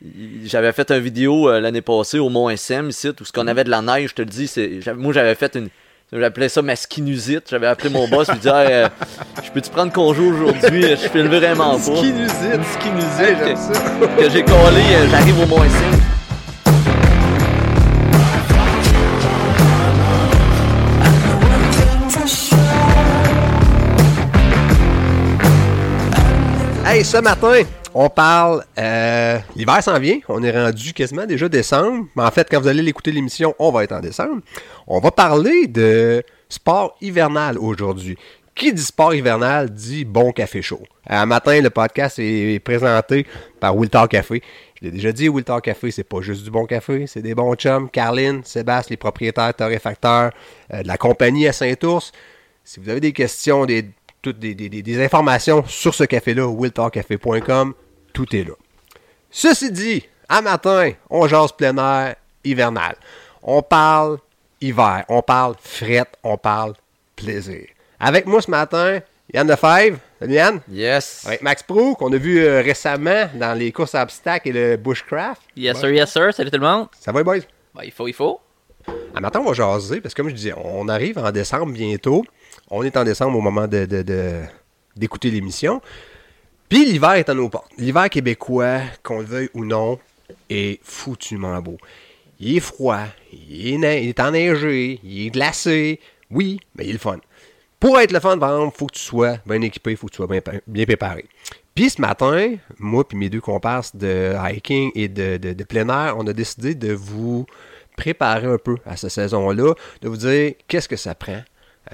J'avais fait une vidéo l'année passée au Mont SM ici, où ce qu'on avait de la neige, je te le dis, moi j'avais fait j'appelais ça ma skinusite, j'avais appelé mon boss, lui dire hey, je peux-tu prendre congé aujourd'hui, je file vraiment pas. Skinusite. Une skinusite Hey, j'aime ça. que j'ai collé, j'arrive au Mont SM. Hey, ce matin, on parle... l'hiver s'en vient. On est rendu quasiment déjà décembre. Mais en fait, quand vous allez l'écouter l'émission, on va être en décembre. On va parler de sport hivernal aujourd'hui. Qui dit sport hivernal dit bon café chaud. Un matin, le podcast est présenté par Will Talk Café. Je l'ai déjà dit, Will Talk Café, c'est pas juste du bon café, c'est des bons chums. Caroline, Sébastien, les propriétaires torréfacteurs de la compagnie à Saint-Ours. Si vous avez des questions, des informations sur ce café-là, willtalkcafé.com, tout est là. Ceci dit, à matin, on jase plein air hivernal. On parle hiver, on parle fret, on parle plaisir. Avec moi ce matin, Yann Lefebvre. Salut Yann. Yes. Avec Max Pro, qu'on a vu récemment dans les courses à obstacles et le bushcraft. Yes sir. Salut tout le monde. Ça va les boys? Ben, il faut. À matin, on va jaser, parce que comme je disais, on arrive en décembre bientôt. On est en décembre au moment d'écouter l'émission. Puis l'hiver est à nos portes. L'hiver québécois, qu'on le veuille ou non, est foutument beau. Il est froid, il est enneigé, il est glacé. Oui, mais il est le fun. Pour être le fun, par exemple, il faut que tu sois bien équipé, il faut que tu sois bien préparé. Puis ce matin, moi et mes deux comparses de hiking et de plein air, on a décidé de vous préparer un peu à cette saison-là, de vous dire qu'est-ce que ça prend.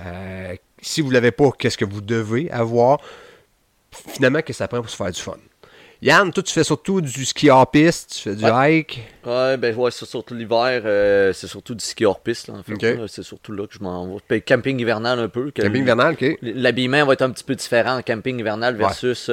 Si vous ne l'avez pas, qu'est-ce que vous devez avoir. Finalement, qu'est-ce que ça prend pour se faire du fun. Yann, toi, tu fais surtout du ski hors-piste, tu fais du hike. Ouais, c'est surtout l'hiver, c'est surtout du ski hors-piste, là, en fait. Okay. Là, c'est surtout là que je m'en vais. Puis camping hivernal un peu. Camping hivernal, ok. L'habillement va être un petit peu différent en camping hivernal versus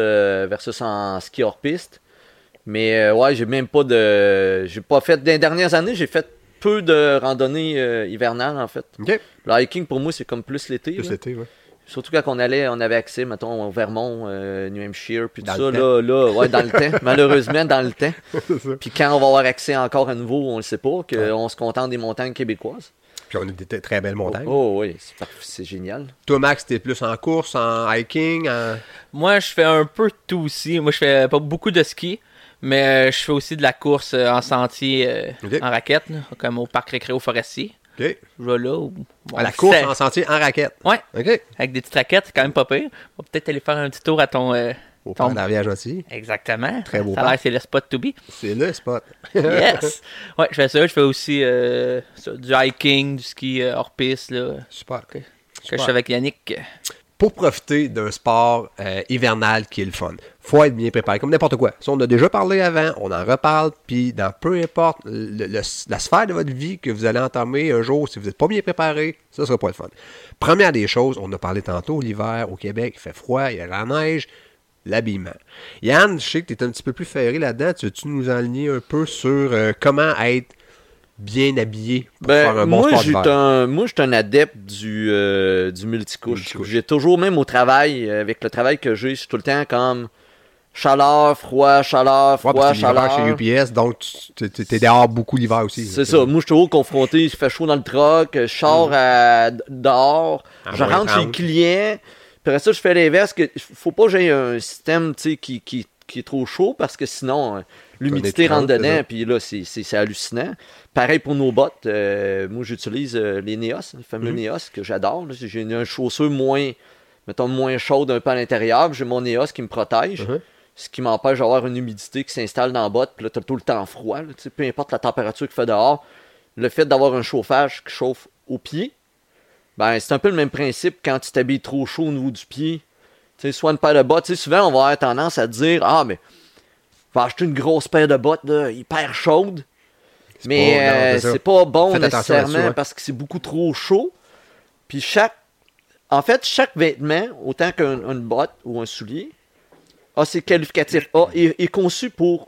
en ski hors-piste. Mais ouais, j'ai même pas de... J'ai pas fait... Dans les dernières années, j'ai fait peu de randonnées hivernales, en fait. Ok. Le hiking, pour moi, c'est comme plus l'été. Plus là. l'été, ouais. Surtout quand on avait accès, mettons, au Vermont, New Hampshire, puis tout Dans ça, le là, ouais, dans le temps. Malheureusement, dans le temps. C'est ça. Puis quand on va avoir accès encore à nouveau, on le sait pas, qu'on se contente des montagnes québécoises. Puis on a des très belles montagnes. Oh oui, c'est génial. Toi, Max, t'es plus en course, en hiking, en... Moi, je fais un peu de tout aussi. Moi, je fais pas beaucoup de ski, mais je fais aussi de la course en sentier, Ok. en raquette, là, comme au parc récréo forestier. Ok. Je vais là. À la course en sentier, en raquette. Ouais, Ok. avec des petites raquettes, c'est quand même pas pire. On va peut-être aller faire un petit tour à ton... Au ton- parc d'Arrière aussi. Exactement. Très beau Ça a l'air parc. c'est le spot to be. C'est le spot. Yes! Ouais, je fais ça. Je fais aussi du hiking, du ski hors-piste, là, Super. que je fais avec Yannick. Pour profiter d'un sport hivernal qui est le fun, faut être bien préparé, comme n'importe quoi. Ça, on a déjà parlé avant, on en reparle, puis dans peu importe la sphère de votre vie que vous allez entamer un jour, si vous n'êtes pas bien préparé, ça sera pas le fun. Première des choses, on a parlé tantôt, l'hiver au Québec, il fait froid, il y a la neige, l'habillement. Yann, je sais que tu es un petit peu plus ferré là-dedans, veux-tu nous enligner un peu sur comment être bien habillé pour faire un bon sport d'hiver? Moi, je suis un adepte du multicouche. Multicouche. J'ai toujours, même au travail, avec le travail que j'ai, je suis tout le temps comme chaleur, froid, Ouais, parce que chaleur. l'hiver chez UPS, donc tu es dehors beaucoup l'hiver aussi. C'est ça. Moi, je suis toujours confronté. Il fait chaud dans le truck. Je sors dehors. En Je moins rentre chez 30. le client. Puis après ça, je fais l'inverse. Faut pas que j'aie un système qui est trop chaud parce que sinon, l'humidité Ton rentre étreinte, c'est dedans. ça. Puis là, c'est hallucinant. Pareil pour nos bottes. Moi, j'utilise les Neos, les fameux Neos que j'adore. Là. J'ai une chaussure moins chaude un peu à l'intérieur. J'ai mon Neos qui me protège. Mhm. Ce qui m'empêche d'avoir une humidité qui s'installe dans la botte. Puis là, tu as tout le temps froid. Là, peu importe la température qu'il fait dehors. Le fait d'avoir un chauffage qui chauffe au pied, ben, c'est un peu le même principe quand tu t'habilles trop chaud au niveau du pied. Tu sais, soit une paire de bottes. Tu sais, souvent, on va avoir tendance à dire « Ah, mais je vais acheter une grosse paire de bottes là, hyper chaude. » Mais c'est pas bon Faites attention nécessairement là-dessus, ouais. parce que c'est beaucoup trop chaud. Puis chaque vêtement, autant qu'une botte ou un soulier, a ses qualificatifs A est conçu pour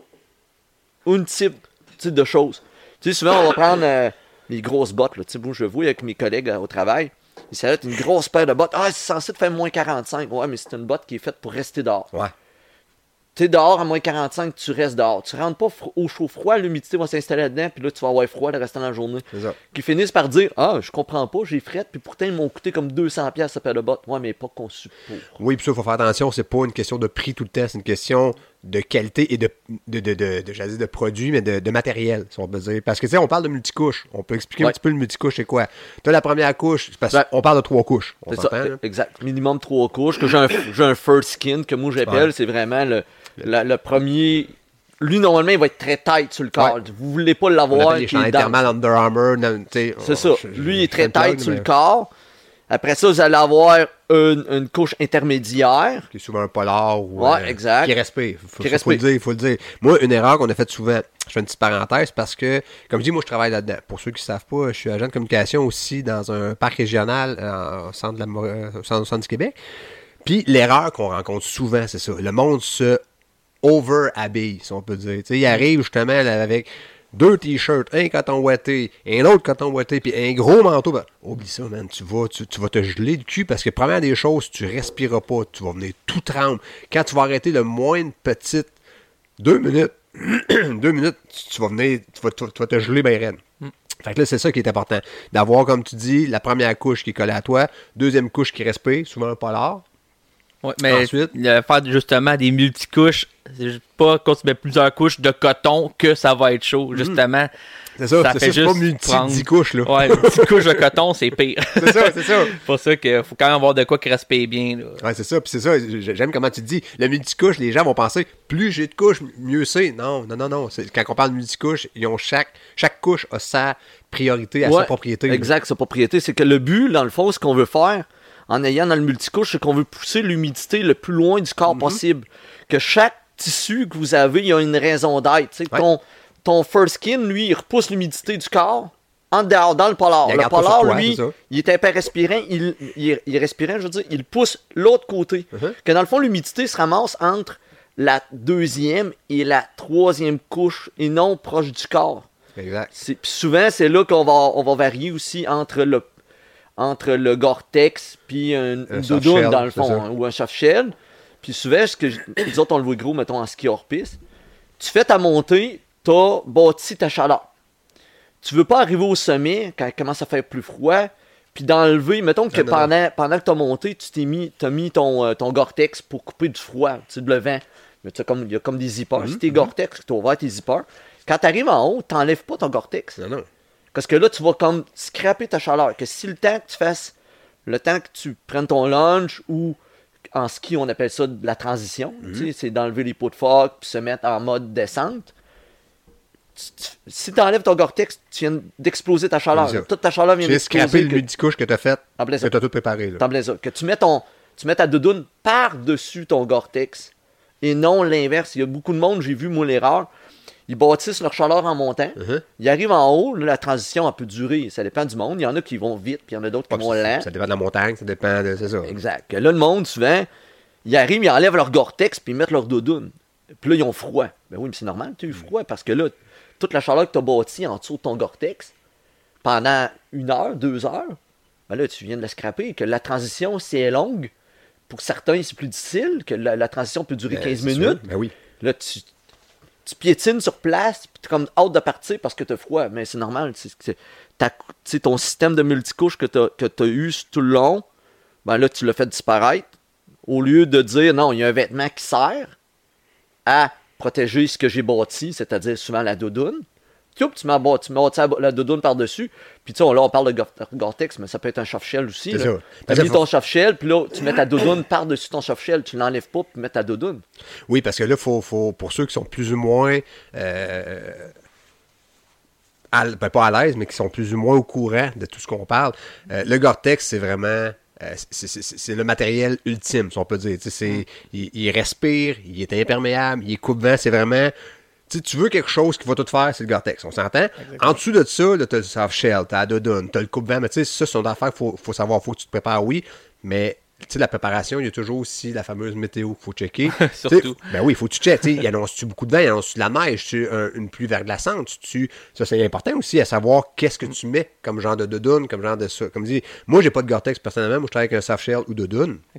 un type de choses. Tu sais, souvent, on va prendre les grosses bottes. Là. Tu sais, moi, je le vois avec mes collègues au travail. Ça va être une grosse paire de bottes. Ah, c'est censé te faire moins 45. Ouais, mais c'est une botte qui est faite pour rester dehors. Ouais. T'es dehors à moins 45, tu restes dehors. Tu rentres pas au chaud-froid, l'humidité va s'installer là-dedans, puis là, tu vas avoir froid le restant de la journée. C'est ça. Qui finissent par dire ah, je comprends pas, j'ai fret, puis pourtant, ils m'ont coûté comme 200$ ce paire de bottes. Ouais, mais pas conçu pour. Oui, puis ça, il faut faire attention, c'est pas une question de prix tout le temps, c'est une question de qualité et j'allais dire de produit, mais de matériel, si on peut dire. Parce que, tu sais, on parle de multicouche. On peut expliquer un petit peu le multicouche, c'est quoi? Tu as la première couche, parce qu'on parle de 3 couches. On C'est s'entend, ça, là? exact. Minimum 3 couches, que j'ai un first skin, que moi j'appelle, c'est vraiment le premier. Lui, normalement, il va être très tight sur le corps. Ouais. Vous voulez pas On l'avoir. appelle les chandails thermales Under Armour. C'est ça. Lui, il est très tight sur le corps. Après ça, vous allez avoir une couche intermédiaire. Qui est souvent un polar ou exact. qui respire. Faut le dire. Moi, une erreur qu'on a faite souvent, je fais une petite parenthèse parce que, comme je dis, moi, je travaille là-dedans. Pour ceux qui ne savent pas, je suis agent de communication aussi dans un parc régional au centre du Québec. Puis l'erreur qu'on rencontre souvent, c'est ça. Le monde se over-habille, si on peut dire. T'sais, il arrive justement là, avec 2 t-shirts, un coton ouaté, un autre coton ouaté, puis un gros manteau. Ben, oublie ça, man. Tu vas te geler le cul parce que, première des choses, tu respireras pas. Tu vas venir tout tremble. Quand tu vas arrêter le moindre petite 2 minutes, 2 minutes, tu vas venir, tu vas te geler bien raide. Fait que là, c'est ça qui est important. D'avoir, comme tu dis, la première couche qui est collée à toi, deuxième couche qui respire, souvent un polar. Ouais, mais ensuite, faire justement des multicouches, c'est pas quand tu mets plusieurs couches de coton que ça va être chaud, justement. C'est ça, fait c'est pas multi-10 couches, là. Ouais, une petite couche de coton, c'est pire. C'est ça. C'est pour ça qu'il faut quand même avoir de quoi qui respire bien, là. Ouais, c'est ça. Puis c'est ça, j'aime comment tu te dis. Le multicouche, les gens vont penser, plus j'ai de couches, mieux c'est. Non. Quand on parle de multicouche, ils ont chaque couche a sa priorité, sa propriété. Exact, sa propriété. C'est que le but, dans le fond, ce qu'on veut faire, en ayant dans le multicouche, c'est qu'on veut pousser l'humidité le plus loin du corps possible. Que chaque tissu que vous avez, il y a une raison d'être. Ton first skin, lui, il repousse l'humidité du corps en dehors, dans le polar. Le polar, lui, il est hyper-respirant, il respirant, je veux dire, il pousse l'autre côté. Que dans le fond, l'humidité se ramasse entre la deuxième et la troisième couche et non proche du corps. Exact. Puis souvent, c'est là qu'on va varier aussi entre le Gore-Tex puis une doudoune, dans le fond, ou un soft-shell. Puis souvent, les autres, on le voit gros, mettons, en ski hors-piste. Tu fais ta montée, t'as bâti ta chaleur. Tu veux pas arriver au sommet, quand il commence à faire plus froid, puis d'enlever, mettons que pendant que t'as monté, t'as mis ton Gore-Tex pour couper du froid, tu sais, de le vent. Mais il y a comme des zippers. Si t'es Gore-Tex, t'as ouvert tes zippers. Quand t'arrives en haut, t'enlèves pas ton Gore-Tex. Non. Parce que là, tu vas comme scraper ta chaleur. Que si le temps que tu prennes ton lunch ou en ski, on appelle ça de la transition, tu sais, c'est d'enlever les pots de phoque puis se mettre en mode descente. Si tu enlèves ton Gore-Tex, tu viens d'exploser ta chaleur. Toute ta chaleur vient d'exploser. Tu viens scraper le multicouche que tu as fait, que tu as tout préparé. Que tu mets ta doudoune par-dessus ton Gore-Tex et non l'inverse. Il y a beaucoup de monde, j'ai vu moi l'erreur. Ils bâtissent leur chaleur en montant. Ils arrivent en haut, là, la transition a peut durer. Ça dépend du monde. Il y en a qui vont vite, puis il y en a d'autres qui vont lent. Ça dépend de la montagne, ça dépend de... C'est ça. Exact. Là, le monde, souvent, ils arrivent, ils enlèvent leur Gore-Tex, puis ils mettent leur doudoune. Puis là, ils ont froid. Ben oui, mais c'est normal, tu as eu froid, parce que là, toute la chaleur que tu as bâtie en dessous de ton Gore-Tex, pendant 1 heure, 2 heures, ben là, tu viens de la scraper. Que la transition, si elle est longue, pour certains, c'est plus difficile, que la transition peut durer 15 minutes. Ben oui. Là, tu piétines sur place, puis tu es comme hâte de partir parce que tu as froid. Mais c'est normal. C'est ton système de multicouche que tu as eu tout le long, ben là, tu l'as fait disparaître. Au lieu de dire, non, il y a un vêtement qui sert à protéger ce que j'ai bâti, c'est-à-dire souvent la doudoune. Tu mets la doudoune par-dessus. Puis tu sais, là, on parle de Gore-Tex, mais ça peut être un soft-shell aussi. Tu as mis ton soft-shell, puis là, tu mets ta doudoune par-dessus ton soft-shell. Tu l'enlèves pas, puis tu mets ta doudoune. Oui, parce que là, faut pour ceux qui sont plus ou moins... pas à l'aise, mais qui sont plus ou moins au courant de tout ce qu'on parle, le Gore-Tex, c'est vraiment... c'est le matériel ultime, si on peut dire. Il respire, il est imperméable, il est coupe-vent, c'est vraiment... tu veux quelque chose qui va tout faire, c'est le Gore-Tex, on s'entend? Exactement. En dessous de ça, tu as le soft-shell, tu as la doudoune, tu as le coupe-vent, mais ça, c'est une affaire qu'il faut savoir, il faut que tu te prépares, oui, mais la préparation, il y a toujours aussi la fameuse météo qu'il faut checker. Surtout. Ben oui, il faut que tu checkes. Il annonce-tu beaucoup de vent, il annonce-tu de la neige, une pluie verglaçante, ça c'est important aussi à savoir qu'est-ce que tu mets comme genre de doudoune, comme genre de ça. Comme dit, moi j'ai pas de Gore-Tex personnellement, moi je travaille avec un soft-shell ou doudoune. OK.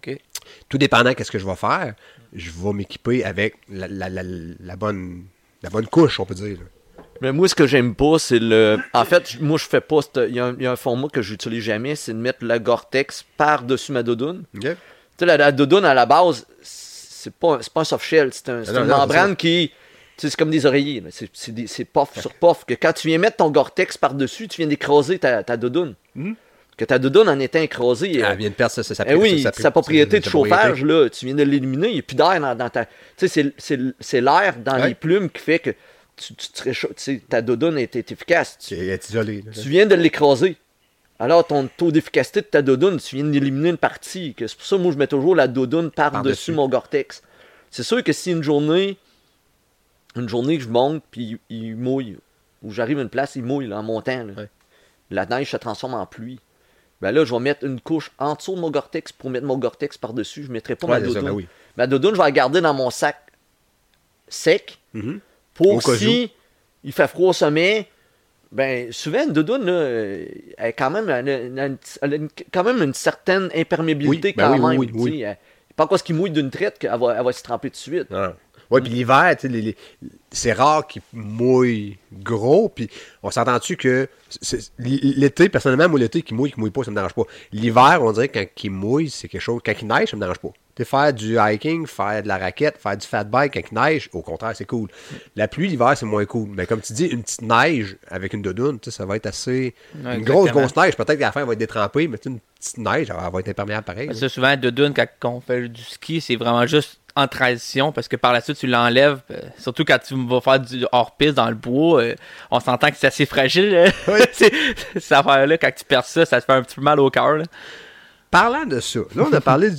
tout dépendant qu'est-ce que je vais faire, je vais m'équiper avec la bonne couche, on peut dire. Mais moi, ce que j'aime pas, c'est le... En fait, moi, je fais pas... Il y a un format que j'utilise jamais, c'est de mettre le Gore-Tex par-dessus ma doudoune. OK. Tu sais, la doudoune, à la base, c'est pas un soft shell, c'est une membrane qui... Tu sais, c'est comme des oreillers. Là. C'est puff sur puff. Que quand tu viens mettre ton Gore-Tex par-dessus, tu viens d'écraser ta doudoune. Que ta doudoune en étant écrasée... Elle vient de perdre sa propriété de chauffage, là, tu viens de l'éliminer, il n'y a plus d'air dans ta... Tu sais, c'est l'air dans les plumes qui fait que tu te réchauffes, ta doudoune est efficace. Elle est isolée. Tu viens de l'écraser. Alors, ton taux d'efficacité de ta doudoune, tu viens d'éliminer une partie. C'est pour ça que moi, je mets toujours la doudoune par-dessus mon Gore-Tex. C'est sûr que si une journée que je monte, puis il mouille, ou j'arrive à une place, il mouille là, en montant, là. Ouais. La neige se transforme en pluie. Ben là, je vais mettre une couche en dessous de mon Gore-Tex pour mettre mon Gore-Tex par-dessus. Je ne mettrai pas ma doudoune. Ben oui. Ma doudoune, je vais la garder dans mon sac sec. Pour si il fait froid au sommet, ben souvent une doudoune, là, elle a quand même, quand même une certaine imperméabilité Oui. Pas quoi ce qui mouille d'une traite qu'elle va se tremper tout de suite. Oui, puis l'hiver, tu sais, c'est rare qu'il mouille gros, puis on s'entend-tu que l'été, personnellement, moi, l'été qui mouille pas, ça me dérange pas. L'hiver, on dirait que quand il mouille, c'est quelque chose, quand il neige, ça me dérange pas. Tu sais, faire du hiking, faire de la raquette, faire du fat bike quand il neige, au contraire, c'est cool. La pluie, l'hiver, c'est moins cool. Mais comme tu dis, une petite neige avec une doudoune, tu sais, ça va être assez... une grosse neige, peut-être qu'à la fin, elle va être détrempée, mais une petite neige, elle va être imperméable pareil. Parce que souvent, la doudoune, quand on fait du ski, c'est vraiment juste en transition, parce que par la suite, tu l'enlèves, surtout quand tu vas faire du hors-piste dans le bois, on s'entend que c'est assez fragile. Oui. Cette affaire-là, quand tu perds ça, ça te fait un petit peu mal au cœur. Parlant de ça, là, on a parlé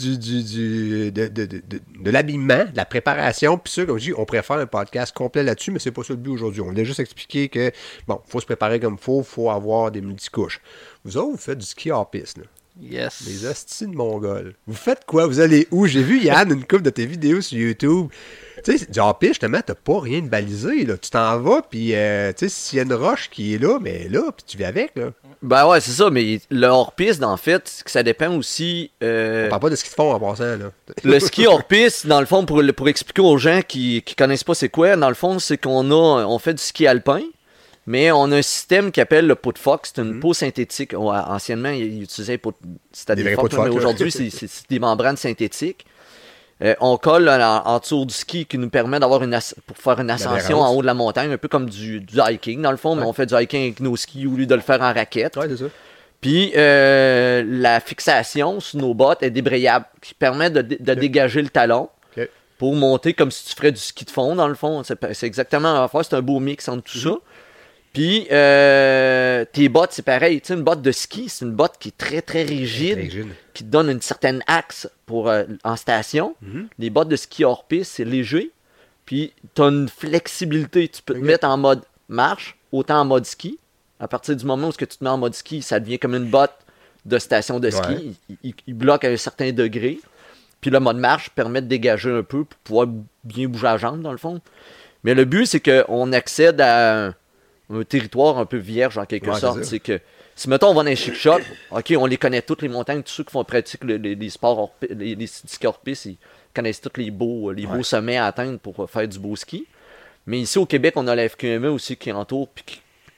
de l'habillement, de la préparation, puis ça, comme je dis, on préfère un podcast complet là-dessus, mais c'est pas ça le but aujourd'hui. On voulait juste expliquer que, bon, faut se préparer comme il faut avoir des multicouches. Vous autres, vous faites du ski hors-piste, là. Yes. Les hosties de Mongols. Vous faites quoi? Vous allez où? J'ai vu, Yann, une couple de tes vidéos sur YouTube. Tu sais, du hors-piste, justement, t'as pas rien de balisé, là. Tu t'en vas, puis, tu sais, s'il y a une roche qui est là, mais là, puis tu vas avec, là. Ben ouais, c'est ça, mais le hors-piste, en fait, ça dépend aussi... On parle pas de ski de fond en passant, là. Le ski hors-piste, dans le fond, pour expliquer aux gens qui connaissent pas c'est quoi, dans le fond, c'est on fait du ski alpin, mais on a un système qui appelle le pot de phoque. C'est une peau synthétique. Anciennement, ils utilisaient c'était des phoques, mais aujourd'hui, c'est des membranes synthétiques. On colle en dessous du ski qui nous permet d'avoir pour faire une ascension en haut de la montagne, un peu comme du hiking, dans le fond, mais on fait du hiking avec nos skis au lieu de le faire en raquette. Ouais, c'est ça. Puis la fixation sur nos bottes est débrayable, qui permet de dégager le talon pour monter comme si tu ferais du ski de fond, dans le fond. C'est exactement la même affaire, c'est un beau mix entre tout ça. Puis, tes bottes, c'est pareil. Tu sais, une botte de ski, c'est une botte qui est très, très rigide, qui te donne une certaine axe en station. Les bottes de ski hors-piste, c'est léger. Puis, tu as une flexibilité. Tu peux te mettre en mode marche, autant en mode ski. À partir du moment où tu te mets en mode ski, ça devient comme une botte de station de ski. Il bloque à un certain degré. Puis, le mode marche permet de dégager un peu pour pouvoir bien bouger la jambe, dans le fond. Mais le but, c'est qu'on accède à un territoire un peu vierge en quelque sorte. C'est que si mettons on va dans les chic shots, ok, on les connaît toutes les montagnes, tous ceux qui font pratique les sports les ski hors-piste, ils connaissent tous les beaux sommets à atteindre pour faire du beau ski. Mais ici au Québec, on a la FQME aussi qui entoure puis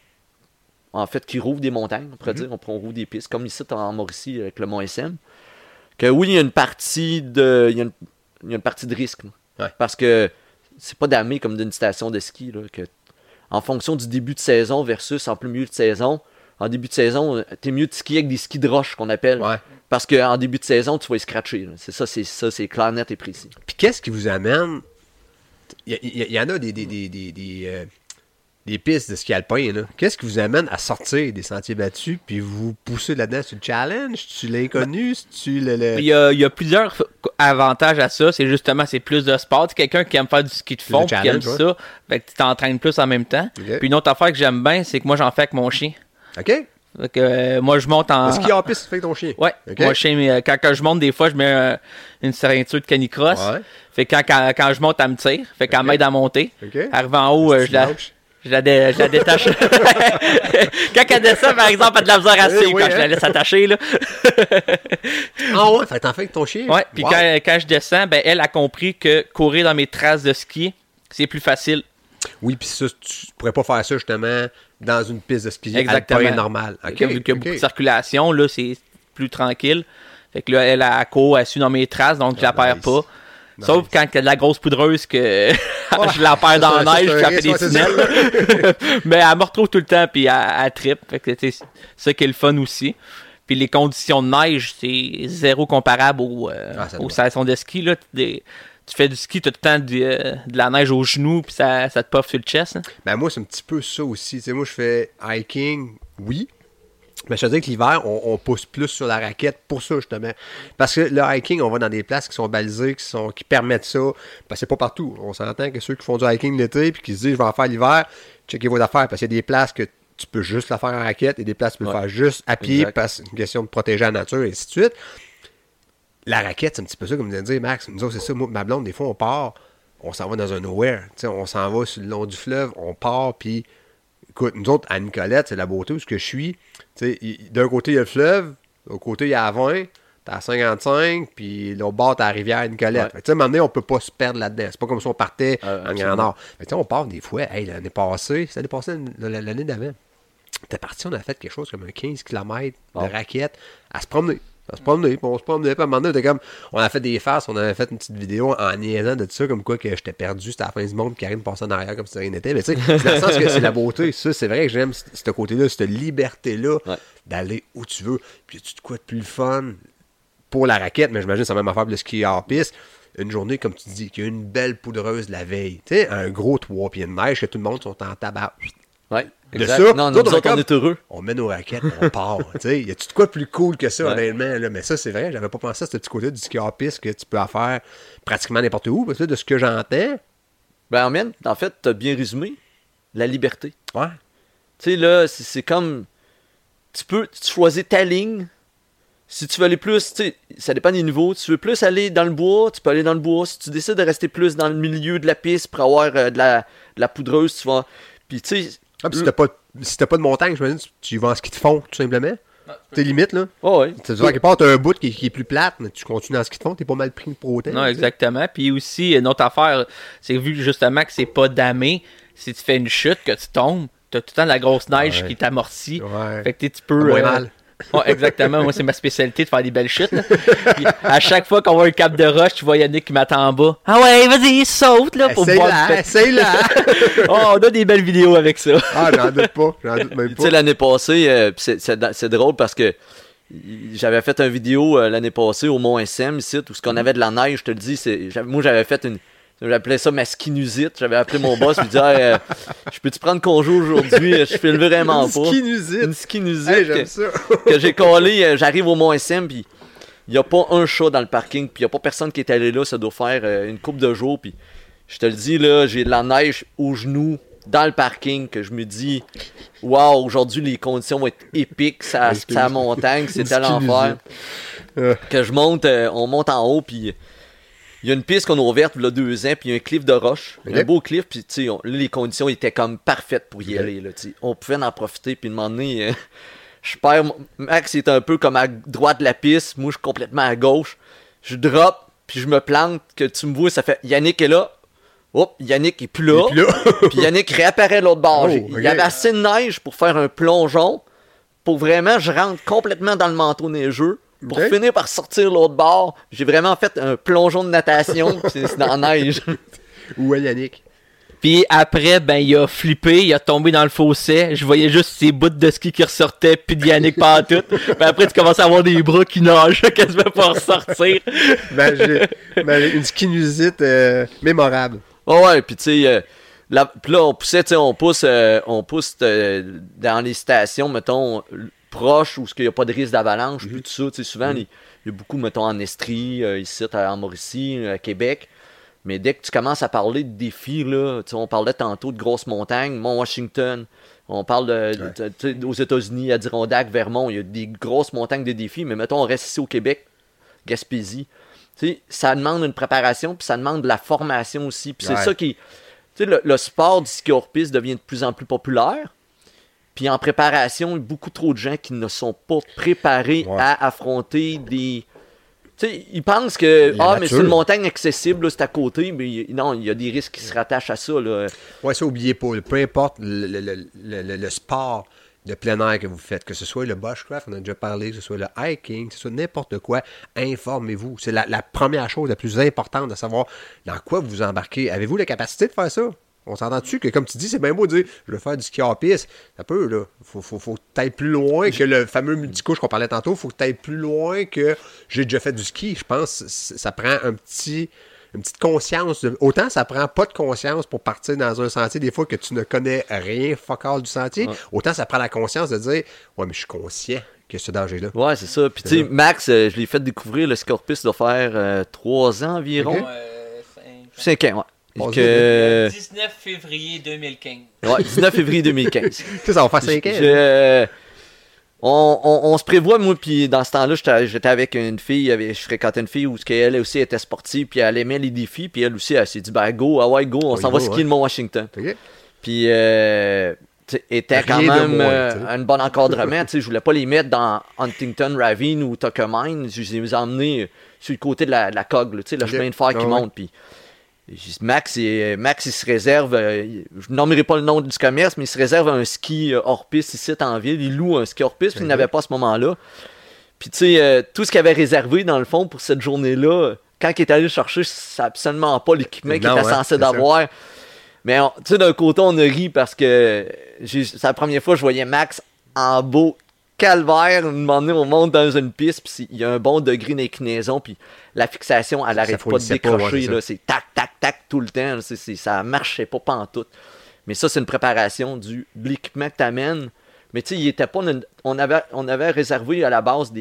qui rouvre des montagnes, on pourrait dire, on rouvre des pistes, comme ici en Mauricie avec le Mont SM. Que oui, il y a une partie de risque. Parce que c'est pas damé comme d'une station de ski là, que en fonction du début de saison versus en plein milieu de saison. En début de saison, t'es mieux de skier avec des skis de roche qu'on appelle. Ouais. Parce qu'en début de saison, tu vas les scratcher. Là. C'est c'est clair, net et précis. Puis qu'est-ce qui vous amène... Il y en a des pistes de ski alpin, là. Qu'est-ce qui vous amène à sortir des sentiers battus puis vous pousser là-dedans sur le challenge? Tu l'as connu? Il y a plusieurs avantages à ça. C'est justement, c'est plus de sport. Tu es quelqu'un qui aime faire du ski de fond qui aime ça. Fait que tu t'entraînes plus en même temps. Okay. Puis une autre affaire que j'aime bien, c'est que moi, j'en fais avec mon chien. OK. Fait que, moi, je monte en... Le ski en piste, tu fais avec ton chien? Ouais. Okay. Moi, quand je monte, des fois, je mets une ceinture de canicross. Ouais. Fait que quand je monte, elle me tire. Fait qu'elle m'aide à monter. Okay. Arrivé en haut, je la... Je la détache. Quand elle descend, par exemple, elle a de la misère à suivre quand je la laisse attacher. Là. Ah ouais, t'en fais avec ton chien? Ouais, puis quand je descends, ben elle a compris que courir dans mes traces de ski, c'est plus facile. Oui, puis ça, tu pourrais pas faire ça justement dans une piste de ski. Exactement. Normale. Okay, vu qu'il y a beaucoup de circulation, là, c'est plus tranquille. Fait que là, elle a court, elle suit dans mes traces, donc je la perds pas. Sauf quand il y a de la grosse poudreuse que je la perds dans la neige, puis elle fait des tunnels. Mais elle me retrouve tout le temps, puis elle trippe. Fait que c'est ça qui est le fun aussi. Puis les conditions de neige, c'est zéro comparable aux stations de ski. Là. Tu fais du ski, tu as tout le temps de la neige aux genoux, puis ça te puff sur le chest. Hein. Ben moi, c'est un petit peu ça aussi. T'sais, moi, je fais hiking, oui. Mais je te dis que l'hiver, on pousse plus sur la raquette pour ça, justement. Parce que le hiking, on va dans des places qui sont balisées, qui permettent ça. Parce que c'est pas partout. On s'entend que ceux qui font du hiking l'été puis qui se disent, je vais en faire l'hiver, checkez vos affaires. Parce qu'il y a des places que tu peux juste la faire en raquette et des places que tu peux le faire juste à pied parce que c'est une question de protéger la nature et ainsi de suite. La raquette, c'est un petit peu ça, comme tu disais, Max. Nous autres, c'est ça. Moi, ma blonde, des fois, on part, on s'en va dans un nowhere. T'sais, on s'en va sur le long du fleuve, on part, puis écoute, nous autres, à Nicolette, c'est la beauté où je suis. D'un côté, il y a le fleuve, de l'autre côté, il y a la 20, t'as à 55, puis l'autre bord, t'as la rivière Nicolette. À un moment donné, on peut pas se perdre là-dedans. C'est pas comme si on partait en Grand Nord. On part des fois, l'année passée, l'année d'avant, t'es parti, on a fait quelque chose comme un 15 km de raquette à se promener. On se promenait, puis à un moment donné, on a fait des farces, on avait fait une petite vidéo en niaisant de tout ça, comme quoi que j'étais perdu, c'était à la fin du monde, puis Karine passait en arrière comme si rien n'était. Mais tu sais, c'est dans le sens que c'est la beauté. Ça, c'est vrai que j'aime ce côté-là, cette liberté-là d'aller où tu veux. Puis tu te quoi de plus fun pour la raquette, mais j'imagine que c'est la même affaire pour le ski hors piste. Une journée, comme tu dis, qu'il y a une belle poudreuse la veille. Tu sais, un gros 3 pieds de neige, que tout le monde sont en tabac. Ouais. De exact. Ça, non, nous autres, on est heureux. On met nos raquettes, on part. Y a-tu de quoi plus cool que ça, honnêtement? Là? Mais ça, c'est vrai, j'avais pas pensé à ce petit côté du ski hors piste que tu peux en faire pratiquement n'importe où. Parce que de ce que j'entends. Ben, en fait, t'as bien résumé la liberté. Ouais. Tu sais, là, c'est comme. Tu choisis ta ligne. Si tu veux aller plus, tu sais, ça dépend des niveaux. Si tu veux plus aller dans le bois, tu peux aller dans le bois. Si tu décides de rester plus dans le milieu de la piste pour avoir de la poudreuse, tu vas. Puis, tu sais. Ah, si t'as pas de montagne, je me dis, tu y vas en ski de fond, tout simplement. T'es limite, là. Oh, ouais. C'est-à-dire, quelque part, t'as un bout qui est plus plate, mais tu continues en ski de fond, t'es pas mal pris pour autant. Non, exactement. Puis aussi, une autre affaire, c'est vu justement que c'est pas damé, si tu fais une chute, que tu tombes, t'as tout le temps de la grosse neige qui t'amortit. Ouais. Fait que tu peux. Moins mal. Ouais, exactement. Moi, c'est ma spécialité de faire des belles chutes. Puis, à chaque fois qu'on voit un cap de roche, tu vois Yannick qui m'attend en bas. Ah ouais, vas-y, saute là pour essaye-la. Oh, on a des belles vidéos avec ça. Ah, j'en doute pas. J'en doute même pas. Tu sais, l'année passée, c'est drôle parce que j'avais fait une vidéo l'année passée au Mont SM ici, où ce qu'on avait de la neige, je te le dis, moi j'avais fait j'appelais ça ma skinusite. J'avais appelé mon boss et lui dit je peux-tu prendre congé aujourd'hui? Je file vraiment pas. Une skinusite. Hey, j'aime ça. Que j'ai collé. J'arrive au Mont SM, puis il n'y a pas un chat dans le parking, puis il n'y a pas personne qui est allé là. Ça doit faire une couple de jours. Puis je te le dis, là, j'ai de la neige aux genoux dans le parking que je me dis waouh, aujourd'hui les conditions vont être épiques. Ça la montagne, c'est à l'enfer. Que je monte, on monte en haut, puis. Il y a une piste qu'on a ouverte il y a 2 ans, puis il y a un cliff de roche. Un beau cliff, puis tu sais, les conditions étaient comme parfaites pour y aller. Là, on pouvait en profiter, puis de moment donné, je perds. Max est un peu comme à droite de la piste, moi je suis complètement à gauche. Je drop, puis je me plante, que tu me vois, ça fait Yannick est là. Hop, Yannick est plus là. Puis Yannick réapparaît de l'autre bord. Il y avait assez de neige pour faire un plongeon, pour vraiment, je rentre complètement dans le manteau neigeux. Pour finir par sortir l'autre bord, j'ai vraiment fait un plongeon de natation, c'est dans la neige. Où est Yannick? Puis après, ben il a flippé, il a tombé dans le fossé. Je voyais juste ses bouts de ski qui ressortaient, puis de Yannick pas tout. Puis après, tu commences à avoir des bras qui nagent, quasiment pas ressortir. Une skinusite mémorable. Oh ouais, puis tu sais, puis là, on poussait, tu sais, on pousse dans les stations, mettons, proches où il n'y a pas de risque d'avalanche, puis tout ça, tu sais, souvent, il y a beaucoup, mettons, en Estrie, ici, en Mauricie, à Québec. Mais dès que tu commences à parler de défis, là, on parlait tantôt de grosses montagnes, Mont-Washington, on parle aux États-Unis, Adirondack, Vermont, il y a des grosses montagnes de défis, mais mettons, on reste ici au Québec, Gaspésie. Tu sais, ça demande une préparation, puis ça demande de la formation aussi. Puis c'est ça qui... Tu sais, le sport du ski hors-piste devient de plus en plus populaire. Puis en préparation, il y a beaucoup trop de gens qui ne sont pas préparés à affronter des... Tu sais, ils pensent que mais c'est une montagne accessible, là, c'est à côté, mais non, il y a des risques qui se rattachent à ça. Là. Ouais, ça, oubliez pas. Peu importe le sport de plein air que vous faites, que ce soit le bushcraft, on a déjà parlé, que ce soit le hiking, que ce soit n'importe quoi, informez-vous. C'est la première chose la plus importante de savoir dans quoi vous embarquez. Avez-vous la capacité de faire ça? On s'entend-tu que, comme tu dis, c'est bien beau de dire je veux faire du ski hors piste. Ça peut, là. Faut que tu ailles plus loin que le fameux multicouche qu'on parlait tantôt. Faut que tu ailles plus loin que j'ai déjà fait du ski. Je pense que ça prend une petite conscience. Autant ça prend pas de conscience pour partir dans un sentier, des fois que tu ne connais rien, fuck all du sentier. Ouais. Autant ça prend la conscience de dire ouais, mais je suis conscient que ce danger-là. Ouais, c'est ça. Puis tu sais, Max, je l'ai fait découvrir le ski hors piste doit faire 3 ans environ. 5 ans, ouais. Le 19 février 2015. Ouais, 19 février 2015. Ça va faire 5 ans. On se prévoit, moi, puis dans ce temps-là, j'étais avec une fille, je fréquentais une fille où elle aussi était sportive, puis elle aimait les défis, puis elle aussi, elle s'est dit, ben go, on s'en va skier le Mont-Washington. Okay. Puis, était quand même un bon encadrement, je voulais pas les mettre dans Huntington Ravine ou Tucker Mine, je les ai emmenés sur le côté de la cogue, le chemin de fer qui monte, puis... Max, il se réserve, je nommerai pas le nom du commerce, mais il se réserve un ski hors-piste ici en ville. Il loue un ski hors-piste, puis il n'avait pas à ce moment-là. Puis tu sais, tout ce qu'il avait réservé dans le fond pour cette journée-là, quand il est allé le chercher, c'est absolument pas l'équipement qu'il était censé d'avoir. Mais tu sais, d'un côté, on a ri parce que c'est la première fois que je voyais Max en beau calvaire. Un moment donné, on monte dans une piste, puis il y a un bon degré d'inclinaison, puis la fixation, elle n'arrête pas de décrocher. C'est tac, tac, tac tout le temps. Là, ça marchait pas pantoute. Mais ça, c'est une préparation de l'équipement que tu amènes. Mais tu sais, il était pas. On avait réservé à la base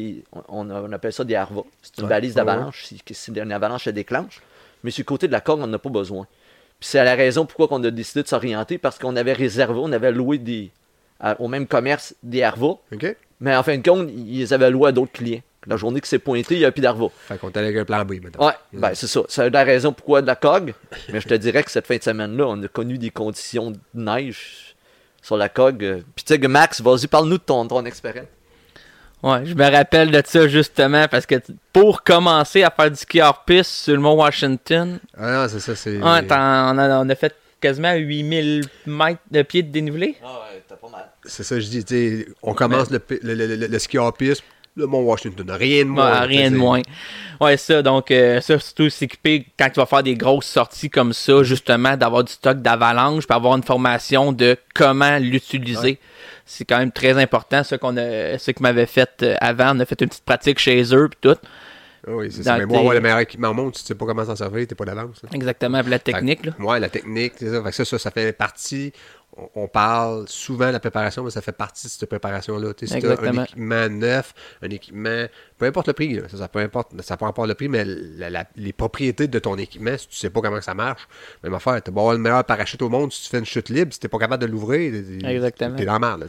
on appelle ça des Harva. C'est une balise d'avalanche. Si une avalanche se déclenche. Mais sur le côté de la corde, on n'en a pas besoin. Puis c'est la raison pourquoi on a décidé de s'orienter, parce qu'on avait réservé, on avait loué au même commerce des Harva. OK. Mais en fin de compte, ils avaient loué à d'autres clients. La journée qui s'est pointée, il n'y a plus d'Arva. Fait qu'on était avec un plan B maintenant. Ouais, ben c'est ça. C'est la raison pourquoi de la COG. Mais je te dirais que cette fin de semaine-là, on a connu des conditions de neige sur la COG. Puis tu sais, Max, vas-y, parle-nous de ton expérience. Ouais, je me rappelle de ça justement parce que pour commencer à faire du ski hors-piste sur le Mont Washington. Ah non, c'est ça, c'est. Ouais, on a fait quasiment 8000 mètres de pied de dénivelé. Ah ouais, t'as pas mal. C'est ça, je dis, tu sais, on commence le ski hors-piste, le Mont Washington, rien de moins. Ouais, rien de moins. Ouais, ça, donc, ça, surtout s'équiper quand tu vas faire des grosses sorties comme ça, justement, d'avoir du stock d'avalanche, puis avoir une formation de comment l'utiliser. Ouais. C'est quand même très important, ce qu'ils m'avaient fait avant. On a fait une petite pratique chez eux, puis tout. Oui, c'est ça. Mais moi, avoir le meilleur équipement au monde, tu sais pas comment s'en servir, t'es pas d'avance. Exactement, puis la technique, là. Ouais, la technique, c'est ça. Fait que ça fait partie. On parle souvent de la préparation, mais ça fait partie de cette préparation-là. Si tu as un équipement neuf, un équipement, peu importe le prix, là, ça peu importe le prix, mais les propriétés de ton équipement, si tu sais pas comment ça marche, même affaire, tu vas avoir le meilleur parachute au monde si tu fais une chute libre, si tu n'es pas capable de l'ouvrir, tu es dans la merde.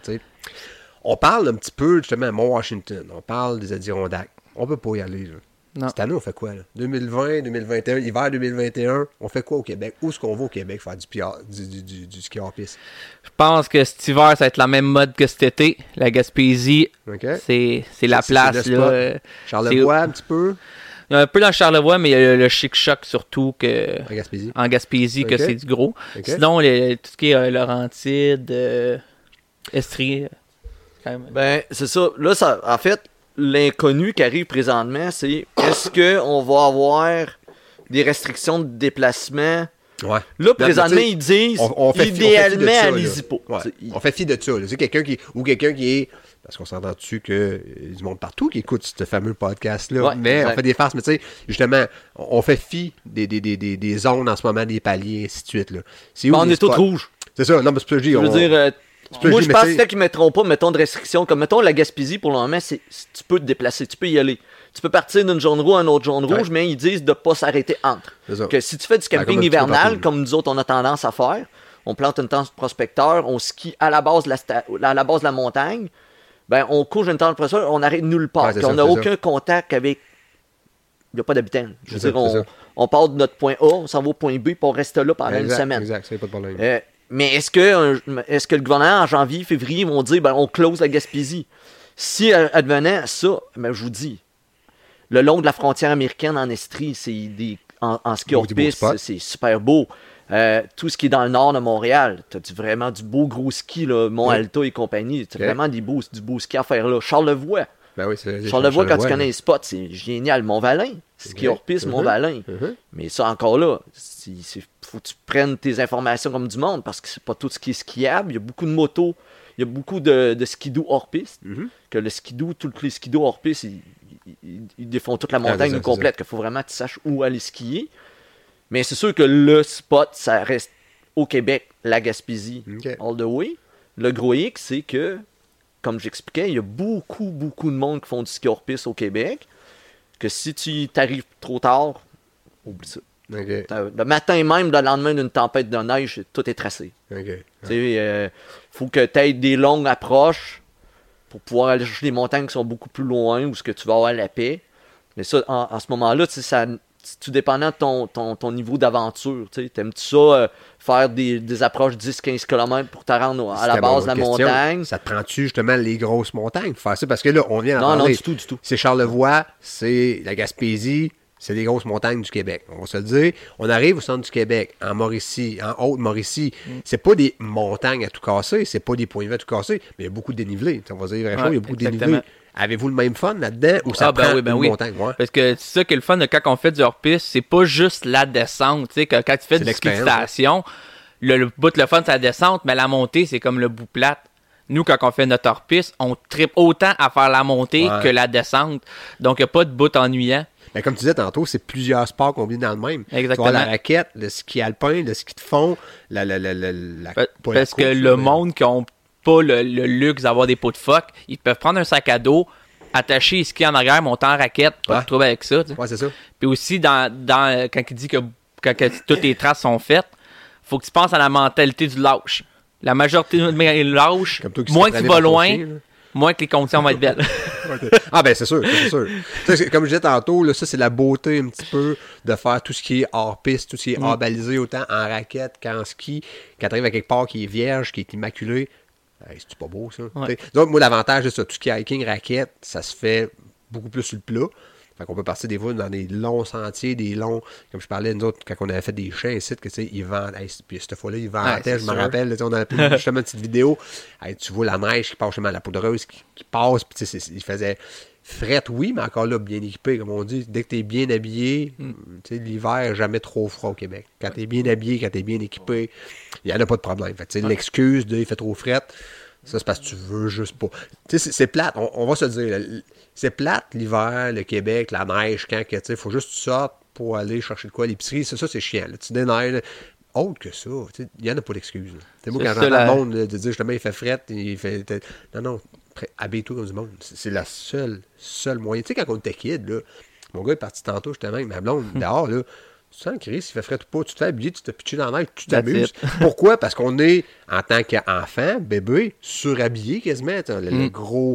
On parle un petit peu, justement, à Mont-Washington, on parle des Adirondacks. On peut pas y aller, là. Non. Cette année, on fait quoi, là? 2020, 2021, hiver 2021, on fait quoi au Québec? Où est-ce qu'on va au Québec faire du ski hors-piste? Je pense que cet hiver, ça va être la même mode que cet été. La Gaspésie, c'est la place. Là, Charlevoix, un petit peu? Un peu dans Charlevoix, mais il y a le Chic-Choc surtout en Gaspésie que c'est du gros. Sinon, tout ce qui est Laurentides, Estrie, quand même. Ben, c'est ça. Là, en fait, l'inconnu qui arrive présentement, c'est est-ce qu'on va avoir des restrictions de déplacement? Ouais. Là, présentement, ils disent idéalement à l'ISIPO. Ouais. On fait fi de ça. C'est quelqu'un qui est. Parce qu'on s'entend dessus qu'il y a du monde partout qui écoute ce fameux podcast-là. Ouais, mais on fait des farces. Mais tu sais, justement, on fait fi des zones en ce moment, des paliers, ainsi de suite. Là. On est tous rouges. C'est ça. Non, mais c'est ce que je dis. Je veux dire. Moi, je pense qu'ils ne mettront pas, mettons, de restrictions. Comme, mettons, la Gaspésie, pour le moment, tu peux te déplacer, tu peux y aller. Tu peux partir d'une zone rouge à une autre zone rouge, mais ils disent de ne pas s'arrêter entre. Que si tu fais du camping hivernal, comme nous autres, on a tendance à faire, on plante une tente prospecteur, on skie à la base de la montagne, ben, on couche une tente prospecteur, on n'arrête nulle part. On n'a aucun contact avec n'y a pas d'habitants. Je veux C'est dire, ça. on part de notre point A, on s'en va au point B, puis on reste là pendant une semaine. Exact, ça, y a pas de problème. Mais est-ce que le gouvernement, en janvier, février, vont dire, on close la Gaspésie? Si advenant ça, je vous dis, le long de la frontière américaine en Estrie, en ski hors-piste, c'est super beau. Tout ce qui est dans le nord de Montréal, tu as vraiment du beau gros ski, là, Mont-Alto et compagnie. Tu as vraiment du beau ski à faire là. Charlevois. Ben oui, Charlevoix, quand tu connais les spots, c'est génial. Mont-Valin, ski hors-piste, Mont-Valin. Mais ça, encore là, faut que tu prennes tes informations comme du monde parce que c'est pas tout ce qui est skiable. Il y a beaucoup de motos, il y a beaucoup de skidoo hors-piste. Que le skidoo, tous les skidoo hors-piste, ils défont toute la montagne complète. Qu'il faut vraiment que tu saches où aller skier. Mais c'est sûr que le spot, ça reste au Québec, la Gaspésie, all the way. Le gros hic, c'est que, comme j'expliquais, il y a beaucoup de monde qui font du ski hors-piste au Québec, que si tu t'arrives trop tard, oublie ça. Le matin même, le lendemain d'une tempête de neige, tout est tracé. Faut que tu aies des longues approches pour pouvoir aller chercher des montagnes qui sont beaucoup plus loin ou ce que tu vas avoir la paix. Mais ça, en ce moment-là, ça... tout dépendant de ton niveau d'aventure. T'aimes-tu ça faire des approches 10-15 km pour te rendre à la base de la montagne? Ça te prend-tu justement les grosses montagnes pour faire ça? Parce que là, on vient d'en parler. Non, du tout. C'est Charlevoix, c'est la Gaspésie, c'est les grosses montagnes du Québec. On va se le dire. On arrive au centre du Québec, en Mauricie, en Haute-Mauricie. C'est pas des montagnes à tout casser, c'est pas des points de vue à tout casser, mais il y a beaucoup de dénivelé. On va dire vrai chose, il y a beaucoup de dénivelé. Avez-vous le même fun là-dedans ou ça prend une montagne? Ouais. Parce que c'est ça qui est le fun de quand on fait du hors-piste, c'est pas juste la descente. Tu sais, quand tu fais du ski de station, le bout le fun, c'est la descente, mais la montée, c'est comme le bout plate. Nous, quand on fait notre hors-piste, on tripe autant à faire la montée que la descente. Donc, il n'y a pas de bout ennuyant. Mais comme tu disais tantôt, c'est plusieurs sports combinés dans le même. Exactement. Tu vois, la raquette, le ski alpin, le ski de fond, parce que le monde qui ont pas le luxe d'avoir des pots de phoque, ils peuvent prendre un sac à dos, attacher les skis en arrière, monter en raquette, pas de trouble avec ça. Ouais, c'est ça. Puis aussi, quand il dit que toutes les traces sont faites, faut que tu penses à la mentalité du lâche. La majorité des lâches, moins que tu vas loin, moins que les conditions vont être belles. Ah ben c'est sûr. Comme je disais tantôt, là, ça c'est la beauté un petit peu de faire tout ce qui est hors piste, tout ce qui est hors balisé, autant en raquette qu'en ski. Quand tu arrives à quelque part qui est vierge, qui est immaculé, c'est pas beau ça. Ouais. Donc moi l'avantage de ça, tout ce qui est hiking, raquette, ça se fait beaucoup plus sur le plat. Fait qu'on peut partir des fois dans des longs sentiers, des longs, comme je parlais, nous autres, quand on avait fait des champs ici, que tu sais, ils vendent, puis cette fois-là, ils vendaient, je me rappelle, là, on a fait justement une petite vidéo, tu vois la neige qui passe justement, la poudreuse qui passe, puis tu sais, il faisait fret, oui, mais encore là, bien équipé, comme on dit, dès que t'es bien habillé, tu sais, l'hiver, jamais trop froid au Québec. Quand t'es bien habillé, quand t'es bien équipé, il n'y en a pas de problème. Fait tu sais, l'excuse de, il fait trop fret, ça, c'est parce que tu veux juste pas. Tu sais, c'est plate, on va se le dire, là, c'est plate l'hiver, le Québec, la neige, quand tu sais, faut juste que tu sortes pour aller chercher de quoi à l'épicerie. Ça, c'est chiant. Là. Tu déneiges. Autre que ça, il n'y en a pas d'excuses. Moi, quand j'entends le monde de dire justement, il fait fret, il fait. Non, habille-toi comme du monde. C'est la seule moyen. Tu sais, quand on était kid, là, mon gars est parti tantôt, justement, avec ma blonde, dehors, là. Tu sens, Chris, il fait fret ou pas, tu te fais habiller, tu te pitches dans la neige, tu t'amuses. Pourquoi? Parce qu'on est, en tant qu'enfant, bébé, surhabillé quasiment. Le gros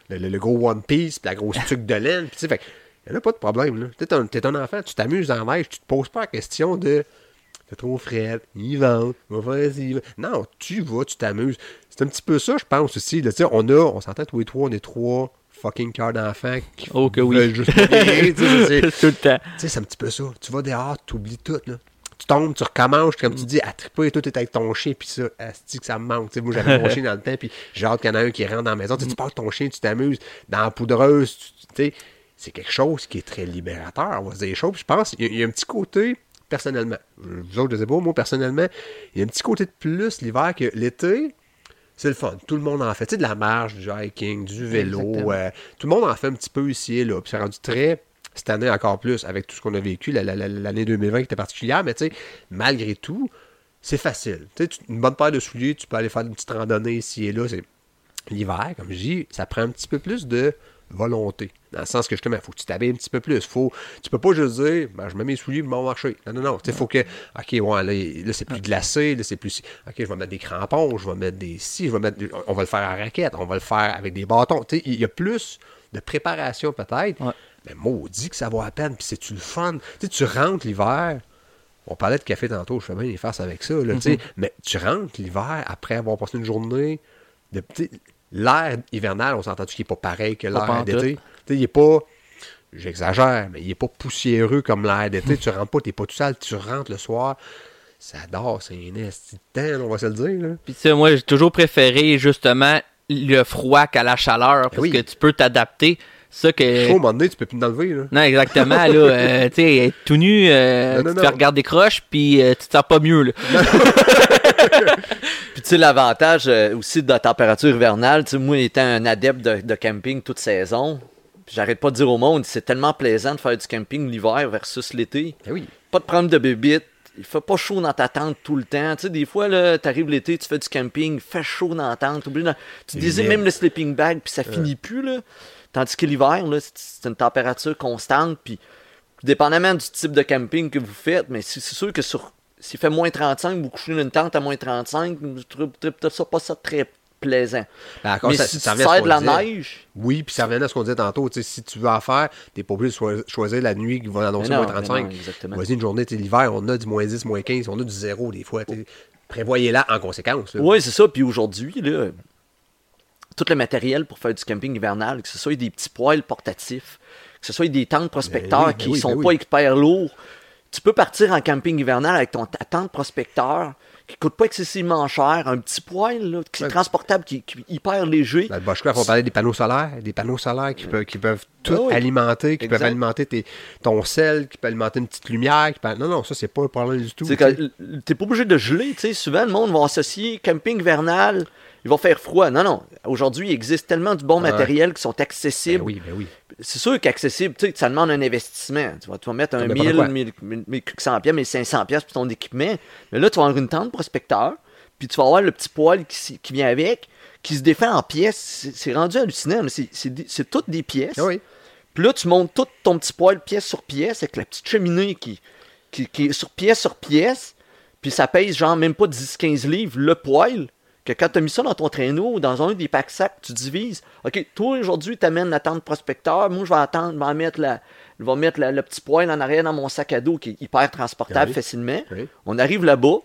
One Piece, puis la grosse tuque de laine. Puis, fait, il n'y en a pas de problème. Là. T'es un enfant, tu t'amuses dans la neige, tu te poses pas la question de t'es trop fret, il vente, va faire ci. Non, tu vas, tu t'amuses. C'est un petit peu ça, je pense aussi. Là, on s'entend tous les trois, on est trois fucking cœurs d'enfants qui veulent juste pas guérir. Tout le temps. C'est un petit peu ça. Tu vas dehors, tu oublies tout. Là. Tu tombes, tu recommences, comme tu dis, à triper, tout est avec ton chien, puis ça, asti que ça me manque. T'sais, moi, j'avais mon chien dans le temps, puis j'ai hâte qu'il y en a un qui rentre dans la maison. Tu pars ton chien, tu t'amuses, dans la poudreuse, c'est quelque chose qui est très libérateur, on va se dire les choses. Puis je pense qu'il y a un petit côté, personnellement, vous autres, je sais pas, moi, personnellement, il y a un petit côté de plus l'hiver que l'été, c'est le fun. Tout le monde en fait. Tu sais, de la marche, du hiking, du vélo, tout le monde en fait un petit peu ici et là. Puis c'est rendu très... Cette année, encore plus, avec tout ce qu'on a vécu, l'année 2020 qui était particulière, mais tu sais, malgré tout, c'est facile. Tu sais, une bonne paire de souliers, tu peux aller faire une petite randonnée ici et là. C'est l'hiver, comme je dis, ça prend un petit peu plus de volonté. Dans le sens que, justement, il faut que tu t'habilles un petit peu plus. Tu peux pas juste dire, je mets mes souliers, je m'en marcher. Non. Il faut que, OK, ouais, là c'est plus glacé, là, c'est plus... OK, je vais mettre des crampons, je vais mettre des scies, on va le faire en raquette, on va le faire avec des bâtons. Tu sais, il y a plus de préparation, peut-être. Ouais. Mais maudit que ça vaut la peine, puis c'est-tu le fun? Tu sais, tu rentres l'hiver, on parlait de café tantôt, je fais bien les faces avec ça, là, tu sais, mais tu rentres l'hiver après avoir passé une journée, l'air hivernal, on s'entend-tu qu'il n'est pas pareil que l'air d'été? Tu sais, il n'est pas, j'exagère, mais il n'est pas poussiéreux comme l'air d'été, tu rentres pas, tu n'es pas tout sale, tu rentres le soir, ça dort, c'est un esti de temps, on va se le dire, là. Puis tu sais, moi, j'ai toujours préféré, justement, le froid qu'à la chaleur, parce que tu peux t'adapter. Ça que... Chaud, à un moment donné, tu peux plus t'enlever, là. Non, exactement, là, tu sais, être tout nu, tu te fais regarder croche, puis tu te sens pas mieux, là. Puis tu sais, l'avantage aussi de la température hivernale, tu sais, moi étant un adepte de camping toute saison, j'arrête pas de dire au monde, c'est tellement plaisant de faire du camping l'hiver versus l'été. Oui. Pas de problème de bébite. Il fait pas chaud dans ta tente tout le temps. Tu sais, des fois, là, t'arrives l'été, tu fais du camping, il fait chaud dans la tente. Tu désirs même le sleeping bag, puis ça finit plus, là. Tandis que l'hiver, là, c'est une température constante, puis dépendamment du type de camping que vous faites, mais c'est sûr que s'il fait moins 35, vous couchez dans une tente à moins 35, vous trouvez peut-être pas ça très plaisant. Mais si tu sers de la neige... Oui, puis ça revenait à ce qu'on disait tantôt. Si tu veux en faire, t'es pas obligé de choisir la nuit qui va annoncer moins 35. Vas-y, une journée, l'hiver, on a du moins 10, moins 15, on a du 0 des fois. Prévoyez-la en conséquence. Oui, c'est ça. Puis aujourd'hui, là, tout le matériel pour faire du camping hivernal, que ce soit des petits poêles portatifs, que ce soit des tentes prospecteurs qui sont pas hyper lourds, tu peux partir en camping hivernal avec ta tente prospecteur qui coûte pas excessivement cher, un petit poêle là, qui est transportable, qui est hyper léger. Dans le Bushcraft, on parlait des panneaux solaires qui peuvent tout alimenter, qui peuvent alimenter ton sel, qui peuvent alimenter une petite lumière. Non, ça, c'est pas un problème du tout. T'es pas obligé de geler, tu sais. Souvent, le monde va associer camping hivernal, il va faire froid. Non. Aujourd'hui, il existe tellement de bons matériels qui sont accessibles. Ben oui. C'est sûr qu'accessible, tu sais, ça demande un investissement. Tu vas mettre 1500 pièces, 1500 pièces pour ton équipement. Mais là, tu vas avoir une tente prospecteur, puis tu vas avoir le petit poêle qui vient avec, qui se défait en pièces. C'est rendu hallucinant. C'est toutes des pièces. Oui. Puis là, tu montes tout ton petit poêle pièce sur pièce avec la petite cheminée qui est sur pièce. Puis ça pèse genre même pas 10-15 livres le poêle. Que quand tu as mis ça dans ton traîneau ou dans un des packs-sacs, tu divises. OK, toi, aujourd'hui, tu amènes la tente prospecteur. Moi, je vais mettre le petit poêle en arrière dans mon sac à dos qui est hyper transportable facilement. Oui. On arrive là-bas.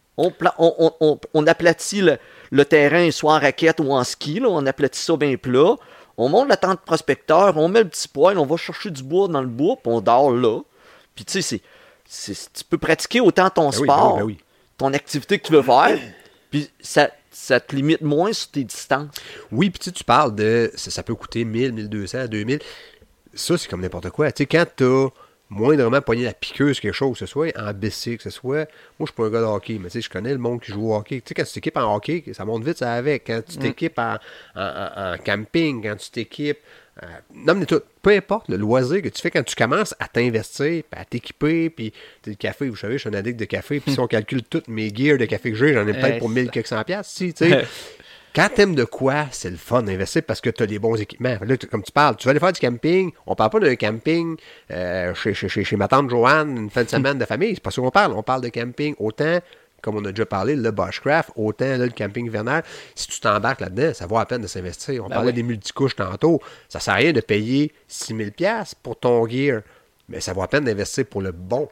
On aplatit le terrain, soit en raquette ou en ski. Là, on aplatit ça bien plat. On monte la tente prospecteur. On met le petit poêle. On va chercher du bois dans le bois. Puis on dort là. Puis tu sais, tu peux pratiquer autant ton sport, ton activité que tu veux faire. Puis ça te limite moins sur tes distances. Oui, puis tu parles de... Ça peut coûter 1000, 1200, 2000. Ça, c'est comme n'importe quoi. Tu sais, quand t'as moindrement pogné la piqueuse quelque chose, que ce soit en bicycle, que ce soit... Moi, je suis pas un gars de hockey, mais tu sais, je connais le monde qui joue au hockey. Tu sais, quand tu t'équipes en hockey, ça monte vite, ça avec. Quand tu t'équipes en camping, quand tu t'équipes... non, mais tout, peu importe le loisir que tu fais quand tu commences à t'investir, à t'équiper, puis le café, vous savez, je suis un addict de café, puis si on calcule toutes mes gears de café que j'ai, j'en ai peut-être pour 1000 quelques cents piastres, tu sais. Quand t'aimes de quoi, c'est le fun d'investir parce que t'as les bons équipements. Là, comme tu parles, tu vas aller faire du camping, on parle pas d'un camping chez ma tante Joanne, une fin de semaine de famille, c'est pas ça qu'on parle. On parle de camping autant, comme on a déjà parlé, le Bushcraft, autant là, le camping hivernal. Si tu t'embarques là-dedans, ça vaut la peine de s'investir. On parlait des multicouches tantôt. Ça sert à rien de payer 6000$ pour ton gear, mais ça vaut la peine d'investir pour le bon.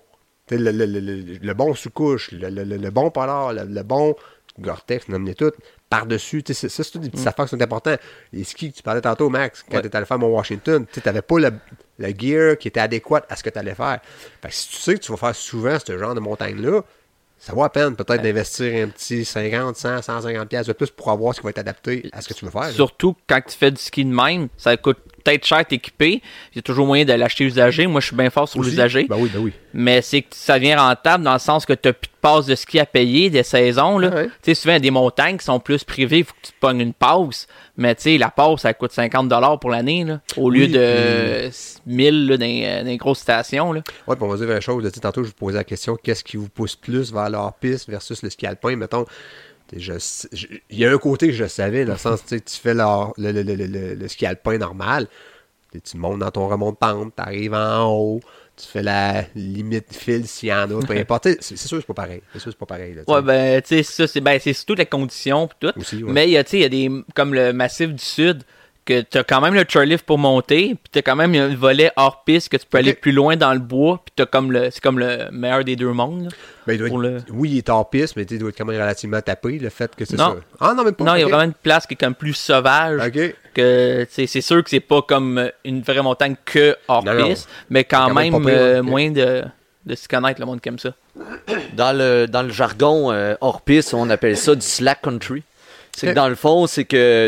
Le bon sous-couche, le bon polar, le bon Gore-Tex, nommez tout, par-dessus. Ça, c'est toutes des petites affaires qui sont importantes. Les skis que tu parlais tantôt, Max, quand tu étais allé faire mon Washington, tu n'avais pas le gear qui était adéquat à ce que tu allais faire. Fait que si tu sais que tu vas faire souvent ce genre de montagne-là, ça vaut la peine peut-être d'investir un petit 50, 100, 150 pièces de plus pour avoir ce qui va être adapté à ce que tu veux faire. Surtout quand tu fais du ski de même, ça coûte peut-être cher t'équiper. Il y a toujours moyen de l'acheter usagé. Moi, je suis bien fort sur l'usagé. Ben oui. Mais c'est que ça devient rentable dans le sens que tu n'as plus de passe de ski à payer, des saisons. Là. Tu sais, souvent, il y a des montagnes qui sont plus privées. Il faut que tu te pognes une passe. Mais tu sais, la passe, ça coûte 50$ pour l'année, là, au lieu de 1000$ là, dans les grosses stations. Là. Oui, puis on va dire une chose. Tantôt, je vous posais la question, qu'est-ce qui vous pousse plus vers leur piste versus le ski alpin, mettons. Il y a un côté que je savais, dans le sens, tu fais le ski alpin normal, tu montes dans ton remont de pente, tu arrives en haut, tu fais la limite file s'il y en a, peu importe. C'est sûr que c'est pas pareil. Là, ouais, ben, tu sais, ça, c'est surtout les conditions pis tout. Aussi, ouais. Mais il y a des, comme le Massif du Sud, que tu as quand même le chairlift pour monter, puis tu as quand même un volet hors piste que tu peux aller plus loin dans le bois, puis c'est comme le meilleur des deux mondes. Là, ben, oui, il est hors piste, mais il doit être quand même relativement tapé, le fait que c'est ça. Ah non, même pas. Non, il y a vraiment une place qui est comme plus sauvage. Que c'est sûr que c'est pas comme une vraie montagne que hors piste, mais quand même moins de se connaître, le monde qui aime ça. Dans le jargon hors piste, on appelle ça du slack country. C'est que dans le fond, c'est que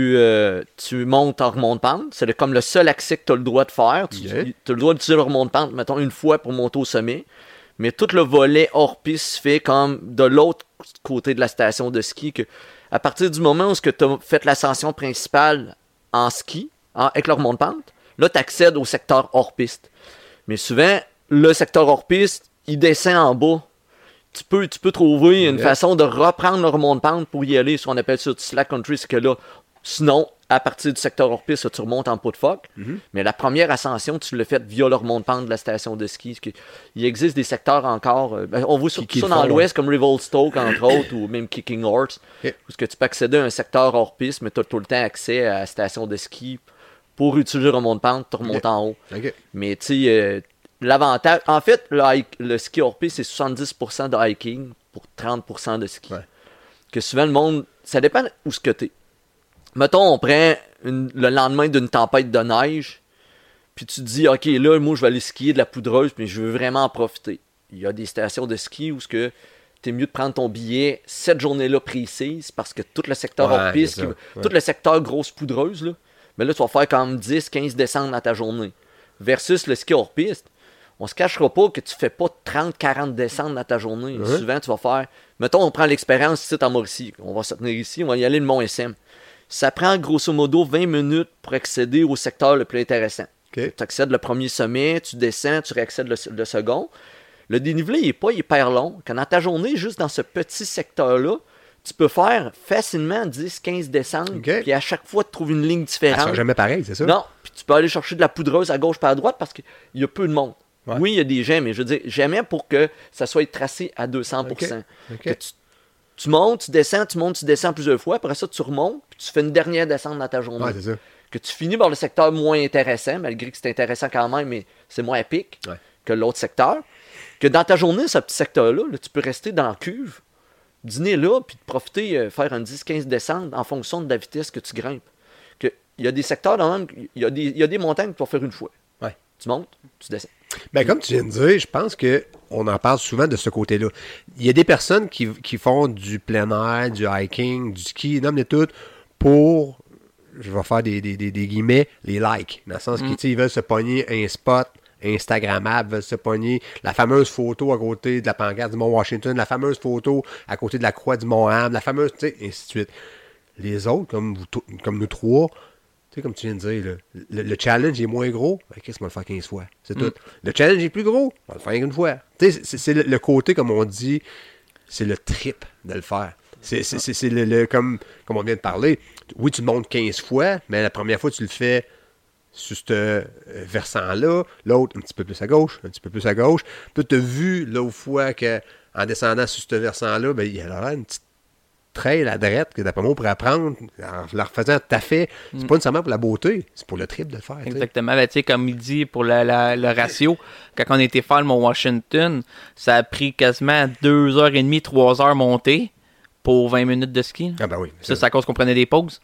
tu montes en remonte-pente. C'est comme le seul accès que tu as le droit de faire. Tu as le droit d'utiliser le remonte-pente, mettons, une fois pour monter au sommet. Mais tout le volet hors piste se fait comme de l'autre côté de la station de ski. Que à partir du moment où tu as fait l'ascension principale en ski, avec le remonte-pente, là, tu accèdes au secteur hors piste. Mais souvent, le secteur hors piste, il descend en bas. Tu peux trouver une façon de reprendre le remonte-pente pour y aller, ce qu'on appelle ça du slack country, c'est que là, sinon, à partir du secteur hors piste, tu remontes en pot de phoque. Mais la première ascension, tu l'as faite via le remonte-pente de la station de ski. Il existe des secteurs encore, on voit surtout ça dans l'ouest, comme Revolstoke, entre autres, ou même Kicking Horse, où tu peux accéder à un secteur hors piste, mais tu as tout le temps accès à la station de ski pour utiliser le remonte-pente, tu remontes en haut. Mais tu sais, l'avantage, en fait, le ski hors piste, c'est 70% de hiking pour 30% de ski. Que souvent, le monde, ça dépend où ce que t'es. Mettons, on prend le lendemain d'une tempête de neige, puis tu te dis, OK, là, moi, je vais aller skier de la poudreuse, mais je veux vraiment en profiter. Il y a des stations de ski où t'es mieux de prendre ton billet cette journée-là précise, parce que tout le secteur hors piste, tout le secteur grosse poudreuse, là, mais là, tu vas faire comme 10-15 descentes dans ta journée. Versus le ski hors piste, on se cachera pas que tu fais pas 30-40 descentes dans ta journée. Souvent, tu vas faire... Mettons, on prend l'expérience ici en Mauricie. On va se tenir ici, on va y aller le Mont SM. Ça prend grosso modo 20 minutes pour accéder au secteur le plus intéressant. Tu accèdes le premier sommet, tu descends, tu réaccèdes le second. Le dénivelé, il n'est pas hyper long. Quand dans ta journée, juste dans ce petit secteur-là, tu peux faire facilement 10-15 descentes, puis à chaque fois, tu trouves une ligne différente. Ça sera jamais pareil, c'est ça? Non, puis tu peux aller chercher de la poudreuse à gauche et à droite parce qu'il y a peu de monde. Oui, il y a des gens, mais je veux dire, jamais pour que ça soit tracé à 200%. Que tu montes, tu descends, tu descends plusieurs fois, après ça, tu remontes, puis tu fais une dernière descente dans ta journée. C'est ça. Que tu finis par le secteur moins intéressant, malgré que c'est intéressant quand même, mais c'est moins épique que l'autre secteur. Que dans ta journée, ce petit secteur-là, là, tu peux rester dans la cuve, dîner là, puis profiter, faire un 10-15 descentes en fonction de la vitesse que tu grimpes. Il y a des secteurs, dans même, il y a des montagnes que tu vas faire une fois. Tu montes, tu descends. Ben, comme tu viens de dire, je pense qu'on en parle souvent de ce côté-là. Il y a des personnes qui font du plein air, du hiking, du ski, nomme tout, pour, je vais faire des guillemets, les likes. Dans le sens qu'ils veulent se pogner un spot Instagrammable, veulent se pogner la fameuse photo à côté de la pancarte du Mont Washington, la fameuse photo à côté de la croix du Mont Ham, la fameuse, tu sais, ainsi de suite. Les autres, comme nous trois, tu sais, comme tu viens de dire, le challenge est moins gros. Ben, qu'est-ce qu'on va le faire 15 fois? C'est tout. Le challenge est plus gros. On va le faire une fois. Tu sais, c'est le côté, comme on dit, c'est le trip de le faire. C'est comme on vient de parler. Oui, tu le montes 15 fois, mais la première fois, tu le fais sur ce versant-là. L'autre, un petit peu plus à gauche, un petit peu plus à gauche. Puis tu as vu, l'autre fois, qu'en descendant sur ce versant-là, ben, il y a là une petite trail à droite que d'après moi on pourrait apprendre en la refaisant tout à fait. C'est pas nécessairement pour la beauté, c'est pour le trip de le faire. Exactement. Ben, comme il dit pour le ratio, quand on a été faire le Mont Washington, ça a pris quasiment 2h30, 3h monter pour 20 minutes de ski. Ah ben oui. Ça, c'est à cause qu'on prenait des pauses.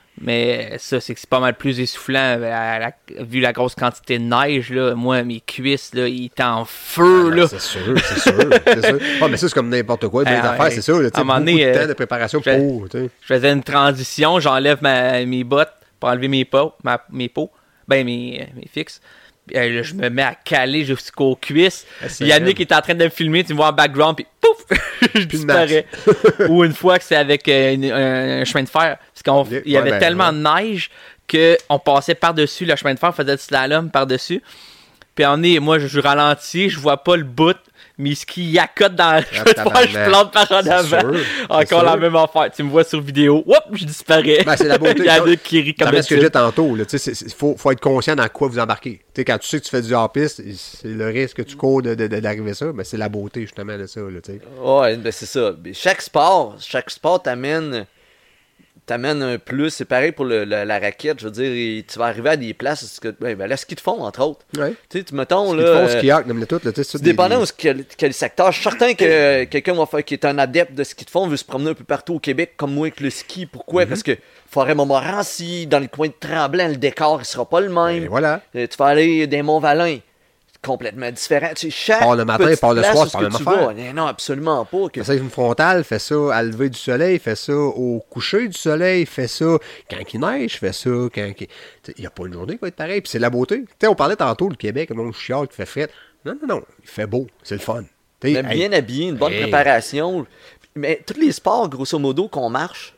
Mais ça, c'est que c'est pas mal plus essoufflant. Vu la grosse quantité de neige, là, moi, mes cuisses, là, ils étaient en feu. Là. C'est sûr. Ouais, mais ça, c'est comme n'importe quoi. L'affaire, c'est ça. Là, à un moment donné, beaucoup de temps de préparation pour. Je faisais une transition, j'enlève mes bottes pour enlever mes pots, mes fixes. Là, je me mets à caler jusqu'aux cuisses. Yannick est en train de me filmer, tu me vois en background, puis pouf, je disparais. Ou une fois que c'est avec un chemin de fer, parce qu'il y avait tellement de neige qu'on passait par-dessus le chemin de fer, on faisait du slalom par-dessus. Puis moi, je ralentis, je vois pas le bout. Mes skis yacotent dans le chemin de fer, je plante par en avant. Encore la même affaire. Tu me vois sur vidéo, hop, je disparais. Ben, c'est la beauté. Il y a deux qui rient comme ça. C'est ce que j'ai dit tantôt. Il faut être conscient dans quoi vous embarquez. T'sais, quand tu sais que tu fais du hors-piste, c'est le risque que tu cours d'arriver ça, mais c'est la beauté justement de ça. Ouais, ben c'est ça. Chaque sport t'amène t'amènes un plus. C'est pareil pour la raquette. Je veux dire, tu vas arriver à des places, la ski de fond, entre autres. Ouais. Tu sais, mettons, ski de fond, ski-arc, nomme-le tout. Dépendant de quel secteur. Je suis certain que quelqu'un qui est un adepte de ski de fond veut se promener un peu partout au Québec, comme moi avec le ski. Pourquoi? Parce que Forêt-Montmorency, dans le coin de Tremblant, le décor, il sera pas le même. Et voilà. Tu vas aller des Mont-Valin. Complètement différent. Tu sais, chaque part le matin, part le soir, c'est pas la même affaire. Non, absolument pas. Fais ça avec une frontale, fais ça à lever du soleil, fais ça au coucher du soleil, fais ça quand il neige, fais ça quand il n'y a pas une journée qui va être pareille. Puis c'est la beauté. T'sais, on parlait tantôt le Québec, comme on chiale qui fait fret. Non, il fait beau, c'est le fun. Même bien habillé, une bonne préparation. Mais tous les sports, grosso modo, qu'on marche,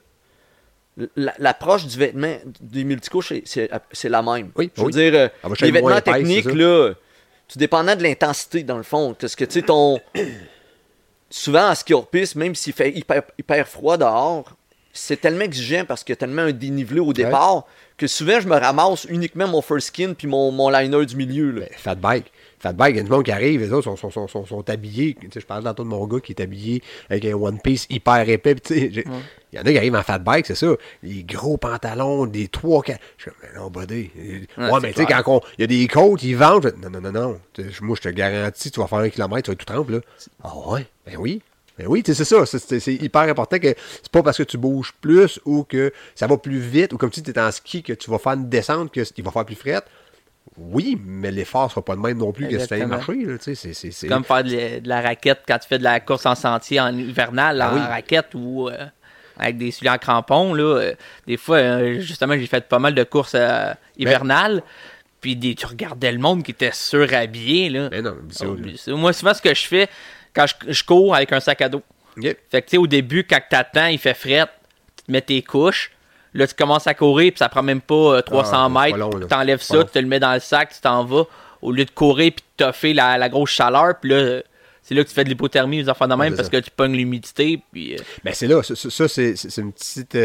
l'approche du vêtement, des multicouches, c'est la même. Oui, je veux dire, les vêtements techniques, là... Tout dépendant de l'intensité, dans le fond. Parce que, tu sais, souvent, en ski hors piste, même s'il fait hyper froid dehors, c'est tellement exigeant parce qu'il y a tellement un dénivelé au départ que souvent, je me ramasse uniquement mon first skin puis mon liner du milieu. Là. Fat bike, il y a du monde qui arrive, les autres sont habillés. Tu sais, je parlais tantôt de mon gars qui est habillé avec un One Piece hyper épais. Il y en a qui arrivent en fat bike, c'est ça. Les gros pantalons, des 3-4. Je dis, mais non, buddy. Mais tu sais, quand il y a des côtes, ils vendent. Non. Moi, je te garantis, tu vas faire 1 kilomètre, tu vas être tout trempe, là. Ah ouais? Ben oui. C'est ça. C'est hyper important que c'est pas parce que tu bouges plus ou que ça va plus vite ou comme si tu es en ski que tu vas faire une descente qu'il va faire plus fret. Oui, mais l'effort sera pas le même non plus que si tu allais marcher. Là, c'est comme faire de la raquette quand tu fais de la course en sentier en hivernal, en raquette ou avec des souliers en crampons. Là, des fois, justement, j'ai fait pas mal de courses hivernales. Puis tu regardais le monde qui était surhabillé. Là. Mais non, moi, souvent, ce que je fais, quand je cours avec un sac à dos. Yep. Fait que, tu sais, au début, quand t'attends, il fait fret, tu te mets tes couches. Là, tu commences à courir, puis ça prend même pas 300 mètres. Tu t'enlèves ça, tu te le mets dans le sac, tu t'en vas. Au lieu de courir, puis de toffer la grosse chaleur, puis là, c'est là que tu fais de l'hypothermie, les enfants de même, parce que tu pognes l'humidité. Puis, Ben, c'est là, ça c'est une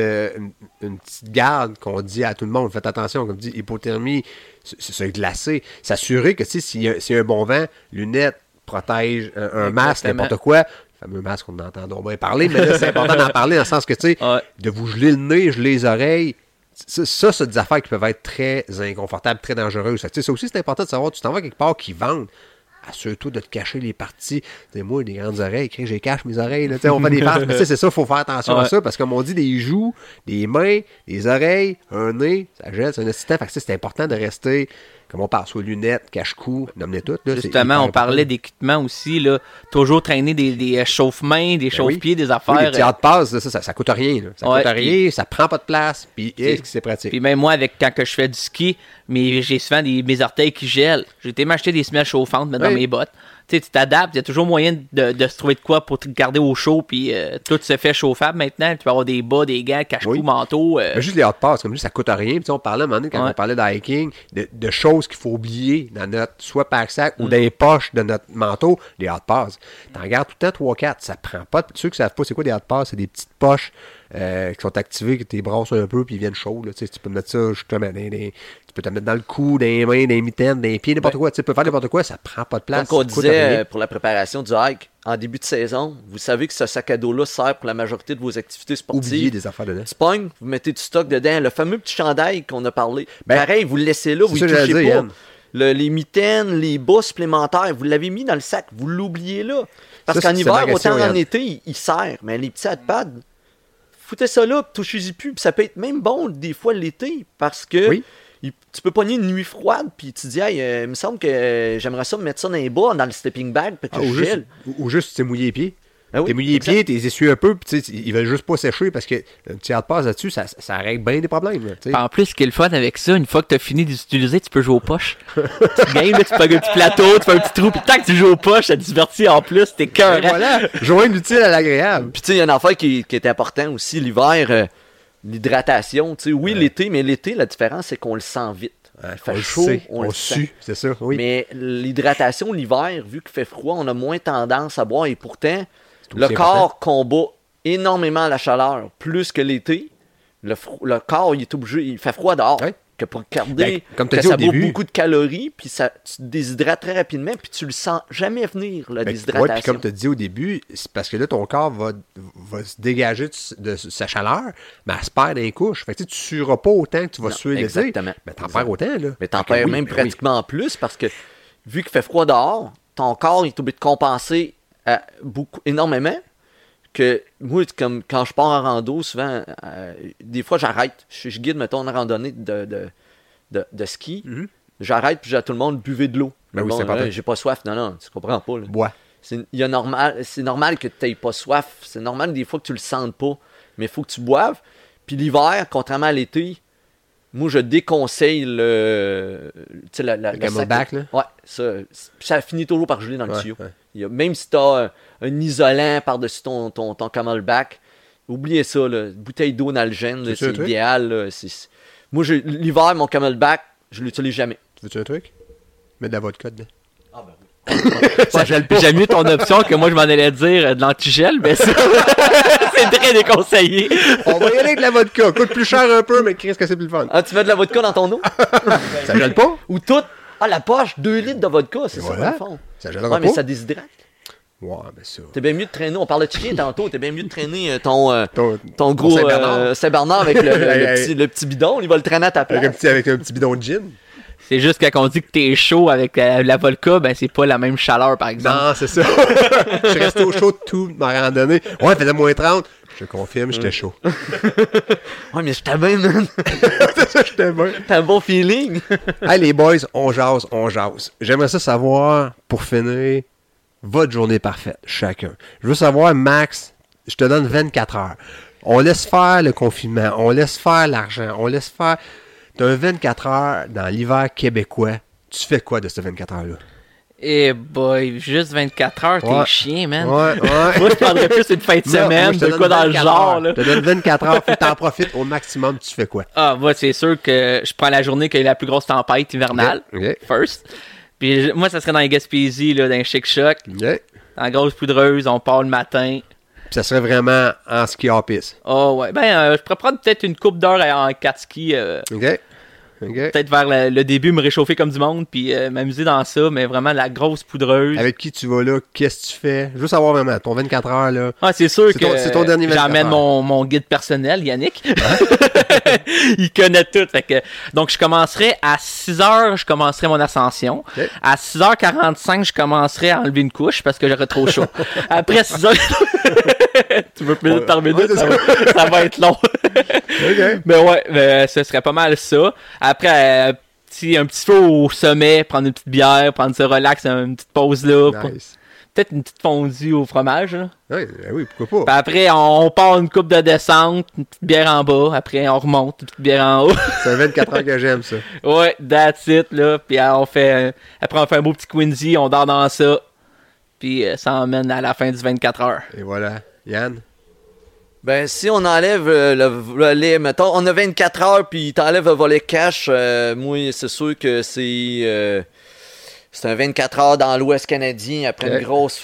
petite garde qu'on dit à tout le monde. Faites attention, comme dit, hypothermie, c'est se glacer. S'assurer que, tu sais, s'il y a un bon vent, lunettes, protège, un masque, n'importe quoi. Le fameux masque qu'on entend donc bien parler, mais là, c'est important d'en parler dans le sens que, tu sais, de vous geler le nez, geler les oreilles, ça, c'est des affaires qui peuvent être très inconfortables, très dangereuses. Tu sais, ça aussi, c'est important de savoir, tu t'en vas quelque part qui vendent. Assure-toi de te cacher les parties. T'sais, moi, des grandes oreilles, je les cache mes oreilles. Là, on fait des farces, mais c'est ça, il faut faire attention à ça, parce que comme on dit, des joues, des mains, des oreilles, un nez, ça gèle, c'est un assistant. Fait que c'est important de rester, comme on parle, soit lunettes, cache-cou, nomme-les toutes. Là, justement, on parlait d'équipement aussi, là, toujours traîner des chauffe-mains, des chauffe-pieds, des affaires. Oui, les petits hard-pass, ça coûte rien. Là. Ça coûte rien, ça prend pas de place, puis c'est pratique. Puis même moi, quand je fais du ski, mais j'ai souvent mes orteils qui gèlent. J'ai été m'acheter des semelles chauffantes, mettre dans mes bottes. Tu sais, tu t'adaptes, il y a toujours moyen de se trouver de quoi pour te garder au chaud, puis tout se fait chauffable maintenant. Tu peux avoir des bas, des gants, cache-cou, manteau. Mais juste les hot pass, comme je dis, ça coûte rien. Puis on parlait à un moment donné, quand on parlait d'hiking, de choses qu'il faut oublier dans notre soit pack-sac ou dans les poches de notre manteau, les hot pass. T'en gardes tout le temps 3-4. Ça prend pas. Ceux qui savent pas c'est quoi des hot pass, c'est des petites poches qui sont activées, que tu brasses un peu, puis ils viennent chauds. Là, tu peux mettre ça justement tu peux te mettre dans le cou, dans les mains, dans les mitaines, dans les pieds, n'importe quoi. Tu peux faire n'importe quoi, ça prend pas de place. Comme on disait pour la préparation du hike, en début de saison, vous savez que ce sac à dos-là sert pour la majorité de vos activités sportives. Oubliez des affaires dedans. Tu pognes, vous mettez du stock dedans. Le fameux petit chandail qu'on a parlé. Pareil, vous le laissez là, vous ne touchez pas. Les mitaines, les bas supplémentaires, vous l'avez mis dans le sac, vous l'oubliez là. Parce qu'en hiver, autant en été, il sert. Mais les petits pads, foutez ça là, touchez-y plus. Puis ça peut être même bon des fois l'été, parce que tu peux pogner une nuit froide, puis tu dis, hey, il me semble que j'aimerais ça me mettre ça dans les bas, dans le sleeping bag, puis que je gèle. Ou juste, tu t'es mouillé les pieds. T'es mouillé les pieds, t'es essuies un peu, puis ils veulent juste pas sécher parce que un petit hard pass là-dessus, ça règle bien des problèmes. Là, en plus, ce qui est le fun avec ça, une fois que t'as fini d'utiliser, tu peux jouer aux poches. Tu gagnes, là, tu pognes un petit plateau, tu fais un petit trou, puis tant que tu joues aux poches, ça te divertit en plus, t'es cœur. Voilà, joindre l'utile à l'agréable. Puis tu sais, il y a une affaire qui est important aussi, l'hiver, l'hydratation. Oui, l'été, mais l'été, la différence, c'est qu'on le sent vite. Il fait chaud, on le sue, c'est ça, oui. Mais l'hydratation, l'hiver, vu qu'il fait froid, on a moins tendance à boire, et pourtant, le corps combat énormément la chaleur, plus que l'été. Le corps, il est obligé, il fait froid dehors. que pour garder, comme que ça bouffe beaucoup de calories, puis tu te déshydrates très rapidement, puis tu le sens jamais venir, la déshydratation. Oui, puis comme tu as dit au début, c'est parce que là, ton corps va se dégager de sa chaleur, mais elle se perd dans les couches. Fait que tu ne sueras pas autant que tu vas suer l'été. Exactement. Mais t'en perds autant, là. Mais t'en perds même pratiquement plus, parce que vu qu'il fait froid dehors, ton corps est obligé de compenser énormément. Que moi, comme quand je pars en rando, souvent, des fois, j'arrête. Je guide, mettons, une randonnée de ski. Mm-hmm. J'arrête, puis j'ai à tout le monde, buvez de l'eau. Ben oui, c'est important. J'ai pas soif. Non, tu comprends pas. Là. Bois. C'est normal que tu n'aies pas soif. C'est normal des fois que tu le sentes pas. Mais il faut que tu boives. Puis l'hiver, contrairement à l'été, moi, je déconseille le camelback, là? Ouais, ça finit toujours par geler dans le tuyau. Ouais. Même si tu as un isolant par-dessus ton camelback, oubliez ça, là, bouteille d'eau nalgène, c'est idéal. Là, moi, l'hiver, mon camelback, je l'utilise jamais. Tu veux-tu un truc? Mets de la vodka dedans. Ah ben oui. J'aime mieux ton option que moi je m'en allais dire de l'antigel, mais c'est très déconseillé. On va y aller avec de la vodka. Coûte plus cher un peu, mais qu'est-ce que c'est plus le fun? Ah, tu mets de la vodka dans ton eau? Ça gèle pas? Ou tout? Ah, la poche, 2 litres de vodka, c'est ça, dans le fond. Ça gèlera pas? Mais ça déshydrate. Ouais, ben ça. T'es bien mieux de traîner, on parlait de chien tantôt, t'es bien mieux de traîner ton gros Saint-Bernard avec le petit bidon, il va le traîner à ta place. Avec un petit bidon de gin. C'est juste quand on dit que t'es chaud avec la vodka, ben c'est pas la même chaleur, par exemple. Non, c'est ça. Je suis resté au chaud toute ma randonnée. Ouais, il faisait moins 30. Je te confirme, j'étais chaud. Ouais, mais j'étais bien, man. C'est ça, j'étais bien. T'as un bon feeling. Hey, les boys, on jase. J'aimerais ça savoir, pour finir, votre journée parfaite, chacun. Je veux savoir, Max, je te donne 24 heures. On laisse faire le confinement, on laisse faire l'argent, on laisse faire... T'as un 24 heures dans l'hiver québécois. Tu fais quoi de ces 24 heures-là? Eh boy, juste 24 heures, t'es chien, man. Ouais. Moi, je prendrais plus une fin de semaine, de quoi dans le genre, là. Je te donne 24 heures, faut que t'en profites au maximum, tu fais quoi? Ah, moi, c'est sûr que je prends la journée qu'il y a la plus grosse tempête hivernale, first. Puis moi, ça serait dans les Gaspésie, là, dans les Chic-Choc. Dans la grosse poudreuse, on part le matin. Puis ça serait vraiment en ski hors piste. Ah ouais, je pourrais prendre peut-être une couple d'heures en 4 skis. Peut-être vers le début, me réchauffer comme du monde, puis m'amuser dans ça, mais vraiment la grosse poudreuse. Avec qui tu vas là? Qu'est-ce que tu fais? Je veux savoir vraiment, ton 24 heures, là. Ah, c'est sûr c'est ton dernier 24 j'emmène mon guide personnel, Yannick. Il connaît tout. Fait que, donc, je commencerai à 6h, je commencerai mon ascension. Okay. À 6h45, je commencerai à enlever une couche parce que j'aurais trop chaud. Après 6h... tu veux plus de terminer? Ça va être long. Okay. Mais ce serait pas mal ça. Après, un petit feu au sommet, prendre une petite bière, prendre ça relax, une petite pause là. Nice. Peut-être une petite fondue au fromage. Là. Oui, pourquoi pas. Puis après, on part une coupe de descente, une petite bière en bas. Après, on remonte, une petite bière en haut. C'est un 24 heures que j'aime, ça. Ouais, that's it. Là. Puis après, on fait un beau petit Quincy, on dort dans ça. Puis ça emmène à la fin du 24 heures. Et voilà. Yann? Ben, si on enlève le volet, mettons, on a 24 heures, puis t'enlèves le volet cash, moi, c'est sûr que c'est un 24 heures dans l'Ouest canadien, après une grosse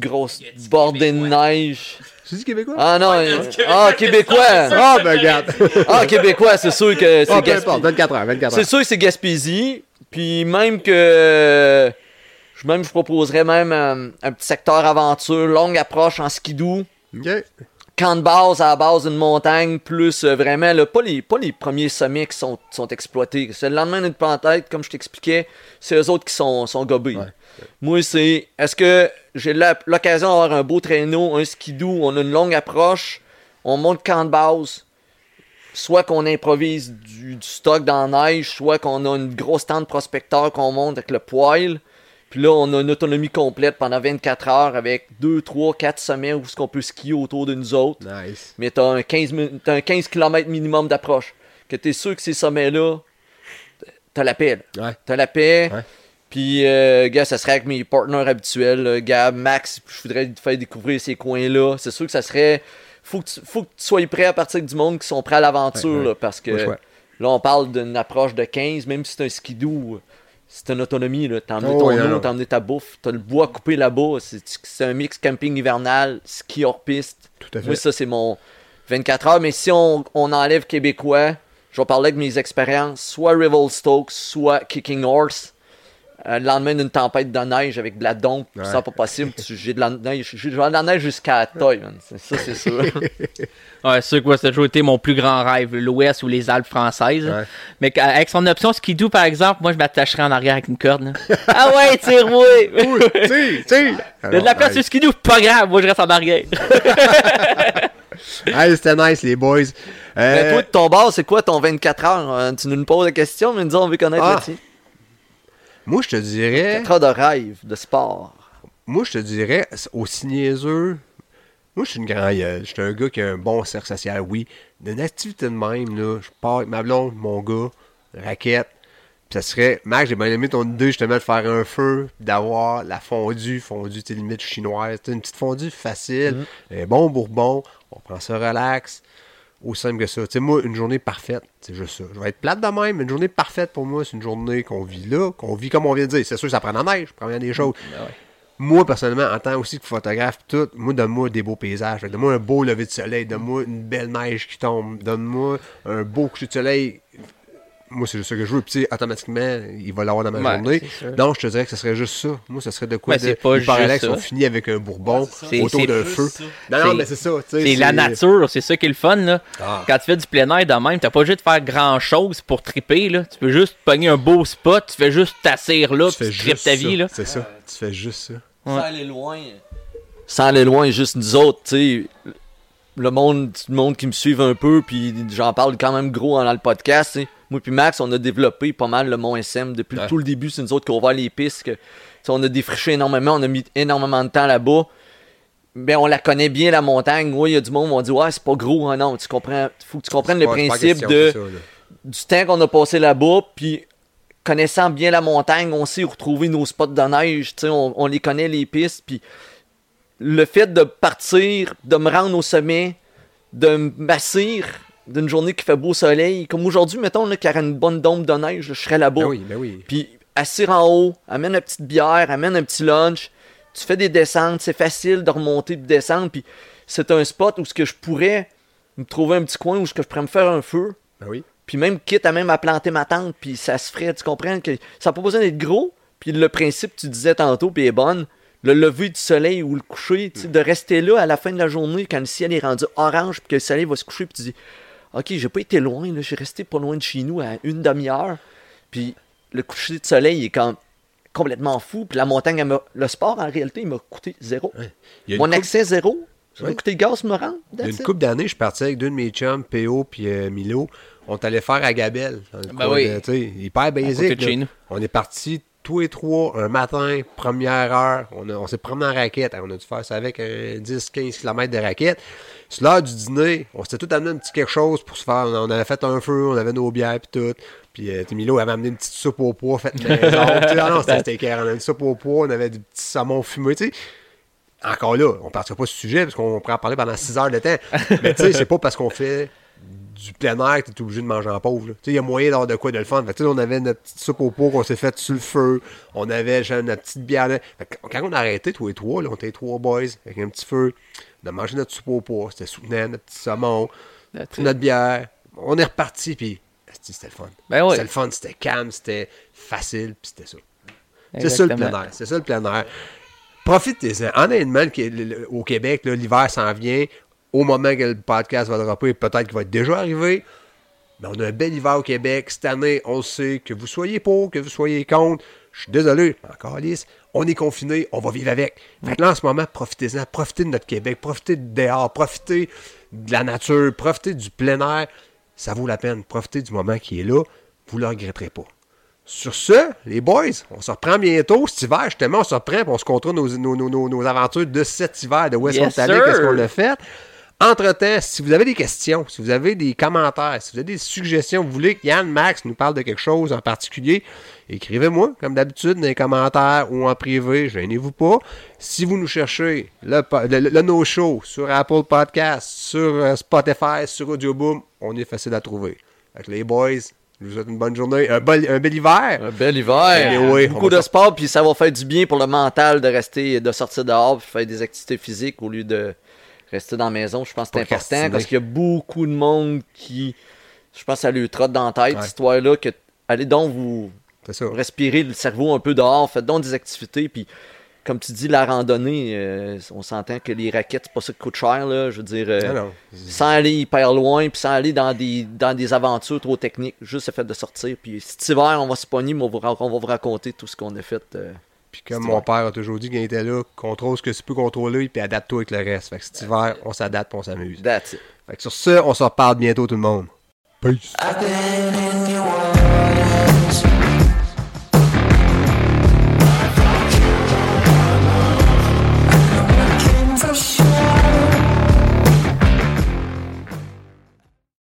bordée de neige. Tu dis québécois? Ah non, québécois! Ah, ben regarde! Québécois, c'est sûr que c'est Gaspésie. 24 heures. C'est sûr que c'est Gaspésie, puis même que... Je proposerais même un petit secteur aventure, longue approche en skidoo. OK. Camp de base à la base d'une montagne, plus vraiment, là, pas les premiers sommets qui sont exploités. C'est le lendemain d'une tempête, comme je t'expliquais, c'est eux autres qui sont gobés. Ouais. Moi, est-ce que j'ai l'occasion d'avoir un beau traîneau, un skidoo, on a une longue approche, on monte camp de base, soit qu'on improvise du stock dans la neige, soit qu'on a une grosse tente de prospecteur qu'on monte avec le poêle. Puis là, on a une autonomie complète pendant 24 heures avec 2, 3, 4 sommets où on peut skier autour de nous autres. Nice. Mais t'as un 15 km minimum d'approche. Que t'es sûr que ces sommets-là, t'as la paix. Ouais. T'as la paix. Ouais. Puis, gars, ça serait avec mes partenaires habituels. Gab, Max, je voudrais te faire découvrir ces coins-là. C'est sûr que ça serait... Faut que tu sois prêt à partir du monde qui sont prêts à l'aventure. Là, parce que là, on parle d'une approche de 15, même si c'est un skidoo... C'est une autonomie, là. T'as emmené ton eau, t'as emmené ta bouffe, t'as le bois coupé là-bas. C'est un mix camping hivernal, ski hors piste. Tout à fait. Moi, ça, c'est mon 24 heures. Mais si on enlève québécois, je vais parler avec mes expériences, soit Revelstoke, soit Kicking Horse. Le lendemain d'une tempête de neige avec de la dompe, c'est pas possible. J'ai de la neige jusqu'à la taille, man. Ça, c'est sûr. Ouais, c'est sûr que ça a toujours été mon plus grand rêve, l'Ouest ou les Alpes françaises. Ouais. Mais avec son option skidoo, par exemple, moi, je m'attacherais en arrière avec une corde. Là. Ah ouais, tire-moi! Tire! Il y a de la place sur skidoo, pas grave, moi, je reste en arrière. Hey, c'était nice, les boys. Mais toi, de ton bord, c'est quoi ton 24 heures? Tu nous poses la question, mais nous disons, on veut connaître le tien. Moi, je te dirais... 4 heures de rêve, de sport. Moi, je te dirais, aussi niaiseux... Moi, je suis une grande gueule. Je suis un gars qui a un bon cercle social, oui. D'une activité de même, là, je pars avec ma blonde, mon gars, raquette. Puis ça serait... Max, j'ai bien aimé ton idée, justement, de faire un feu, d'avoir la fondue, tu limite chinoise. Une petite fondue facile, un bon bourbon, on prend ça relax. Aussi simple que ça. Tu sais, moi, une journée parfaite, c'est juste ça. Je vais être plate de même, mais une journée parfaite pour moi, c'est une journée qu'on vit là, qu'on vit comme on vient de dire. C'est sûr que ça prend la neige, prend bien des choses. Ouais. Moi, personnellement, en tant aussi que photographe, tout, moi, donne-moi des beaux paysages. Donne-moi un beau lever de soleil, donne-moi une belle neige qui tombe, donne-moi un beau coucher de soleil. Moi, c'est juste ça que je veux. Puis, automatiquement, il va l'avoir dans ma journée. Donc, je te dirais que ce serait juste ça. Moi, ce serait de quoi c'est pas juste relax, ça. on finit avec un bourbon autour d'un feu. Non, mais c'est ça. C'est la nature, c'est ça qui est le fun. Là. Quand tu fais du plein air de même, t'as pas juste de faire grand-chose pour triper. Là. Tu peux juste pogner un beau spot, tu fais juste t'asseoir là, tu tripes ta vie. Là. C'est ça. Tu fais juste ça. Sans aller loin. Sans aller loin, juste nous autres, tu sais. Le monde qui me suit un peu, puis j'en parle quand même gros dans le podcast, t'sais. Moi puis Max, on a développé pas mal le Mont SM. Depuis tout le début, c'est nous autres qui ont ouvert les pistes. On a défriché énormément, on a mis énormément de temps là-bas. Ben, on la connaît bien, la montagne. Oui, il y a du monde qui vont dire « Ouais, c'est pas gros. Hein, non, tu comprends. Faut que tu comprennes le principe du temps qu'on a passé là-bas. Puis, connaissant bien la montagne, on sait où retrouver nos spots de neige. On les connaît, les pistes. Puis, le fait de partir, de me rendre au sommet, de m'assir d'une journée qui fait beau soleil, comme aujourd'hui, mettons, là, qu'il y aurait une bonne dombe de neige, là, je serais là-bas. Ben oui. Puis, assir en haut, amène une petite bière, amène un petit lunch, tu fais des descentes, c'est facile de remonter et de descendre, puis c'est un spot où ce que je pourrais me trouver un petit coin où je pourrais me faire un feu. Ben oui. Puis même, quitte à planter ma tente, puis ça se ferait, tu comprends, que ça n'a pas besoin d'être gros, puis le principe, tu disais tantôt, puis est bonne, le lever du soleil ou le coucher, de rester là à la fin de la journée, quand le ciel est rendu orange, puis que le soleil va se coucher, puis tu dis, OK, j'ai pas été loin, là, j'ai resté pas loin de chez nous à une demi-heure, puis le coucher de soleil est complètement fou, puis la montagne, le sport, en réalité, il m'a coûté zéro. Ouais. Mon accès zéro, ça m'a coûté le gaz me rendre. Il y a une couple d'années, je suis parti avec deux de mes chums, P.O. puis Milo, on est allé faire à Gabelle. Hyper basique. On est partis tous les trois, un matin, première heure, on s'est promené en raquette. On a dû faire ça avec 10-15 km de raquette. C'est l'heure du dîner, on s'était tout amené un petit quelque chose pour se faire. On avait fait un feu, on avait nos bières et tout. Puis Milo avait amené une petite soupe au pois faite maison. C'était écœurant. On avait une soupe au pois, on avait du petit saumon fumé. T'sais. Encore là, on ne partira pas sur ce sujet parce qu'on pourrait en parler pendant 6 heures de temps. Mais tu sais, c'est pas parce qu'on fait du plein air que tu es obligé de manger en pauvre. Il y a moyen d'avoir de quoi de le fun. Fait, on avait notre petite soupe au pot qu'on s'est faite sur le feu. On avait notre petite bière. Fait, quand on a arrêté, tous les trois, là, on était 3 boys avec un petit feu. On a mangé notre soupe au pot. C'était soutenant, notre petit saumon, notre bière. On est reparti, puis c'était le fun. C'était le fun, c'était calme, c'était facile, puis c'était ça. C'est ça le plein air. C'est ça le plein air. Profitez-en. Honnêtement, au Québec, là, l'hiver s'en vient. Au moment que le podcast va dropper, peut-être qu'il va être déjà arrivé. Mais on a un bel hiver au Québec. Cette année, on sait que vous soyez pour, que vous soyez contre. Je suis désolé, encore lisse. On est confinés, on va vivre avec. Fait que là, en ce moment, profitez-en. Profitez de notre Québec. Profitez de dehors. Profitez de la nature. Profitez du plein air. Ça vaut la peine. Profitez du moment qui est là. Vous ne le regretterez pas. Sur ce, les boys, on se reprend bientôt. Cet hiver, justement, on se reprend et on se comptera nos aventures de cet hiver de West Ontario. Qu'est-ce qu'on a fait? Entre-temps, si vous avez des questions, si vous avez des commentaires, si vous avez des suggestions, vous voulez que Yann, Max nous parle de quelque chose en particulier, écrivez-moi, comme d'habitude, dans les commentaires ou en privé, gênez-vous pas. Si vous nous cherchez le no-show sur Apple Podcasts, sur Spotify, sur Audioboom, on est facile à trouver. Avec les boys, je vous souhaite une bonne journée, un bel hiver. Un bel hiver. Oui, beaucoup de sport, puis ça va faire du bien pour le mental de sortir dehors, puis faire des activités physiques au lieu de rester dans la maison. Je pense que c'est important parce qu'il y a beaucoup de monde qui Je pense que ça lui trotte dans la tête, cette histoire-là, que allez donc vous respirer le cerveau un peu dehors, faites donc des activités, puis comme tu dis, la randonnée, on s'entend que les raquettes, c'est pas ça qui coûte cher, là, je veux dire, sans aller hyper loin, puis sans aller dans des aventures trop techniques, juste le fait de sortir, puis cet hiver, on va se pogner, mais on va vous raconter tout ce qu'on a fait. Puis comme mon père a toujours dit, quand il était là, contrôle ce que tu peux contrôler, puis adapte-toi avec le reste. Fait que cet hiver, on s'adapte, on s'amuse. That's it. Fait que sur ça, on se reparle bientôt tout le monde. Peace.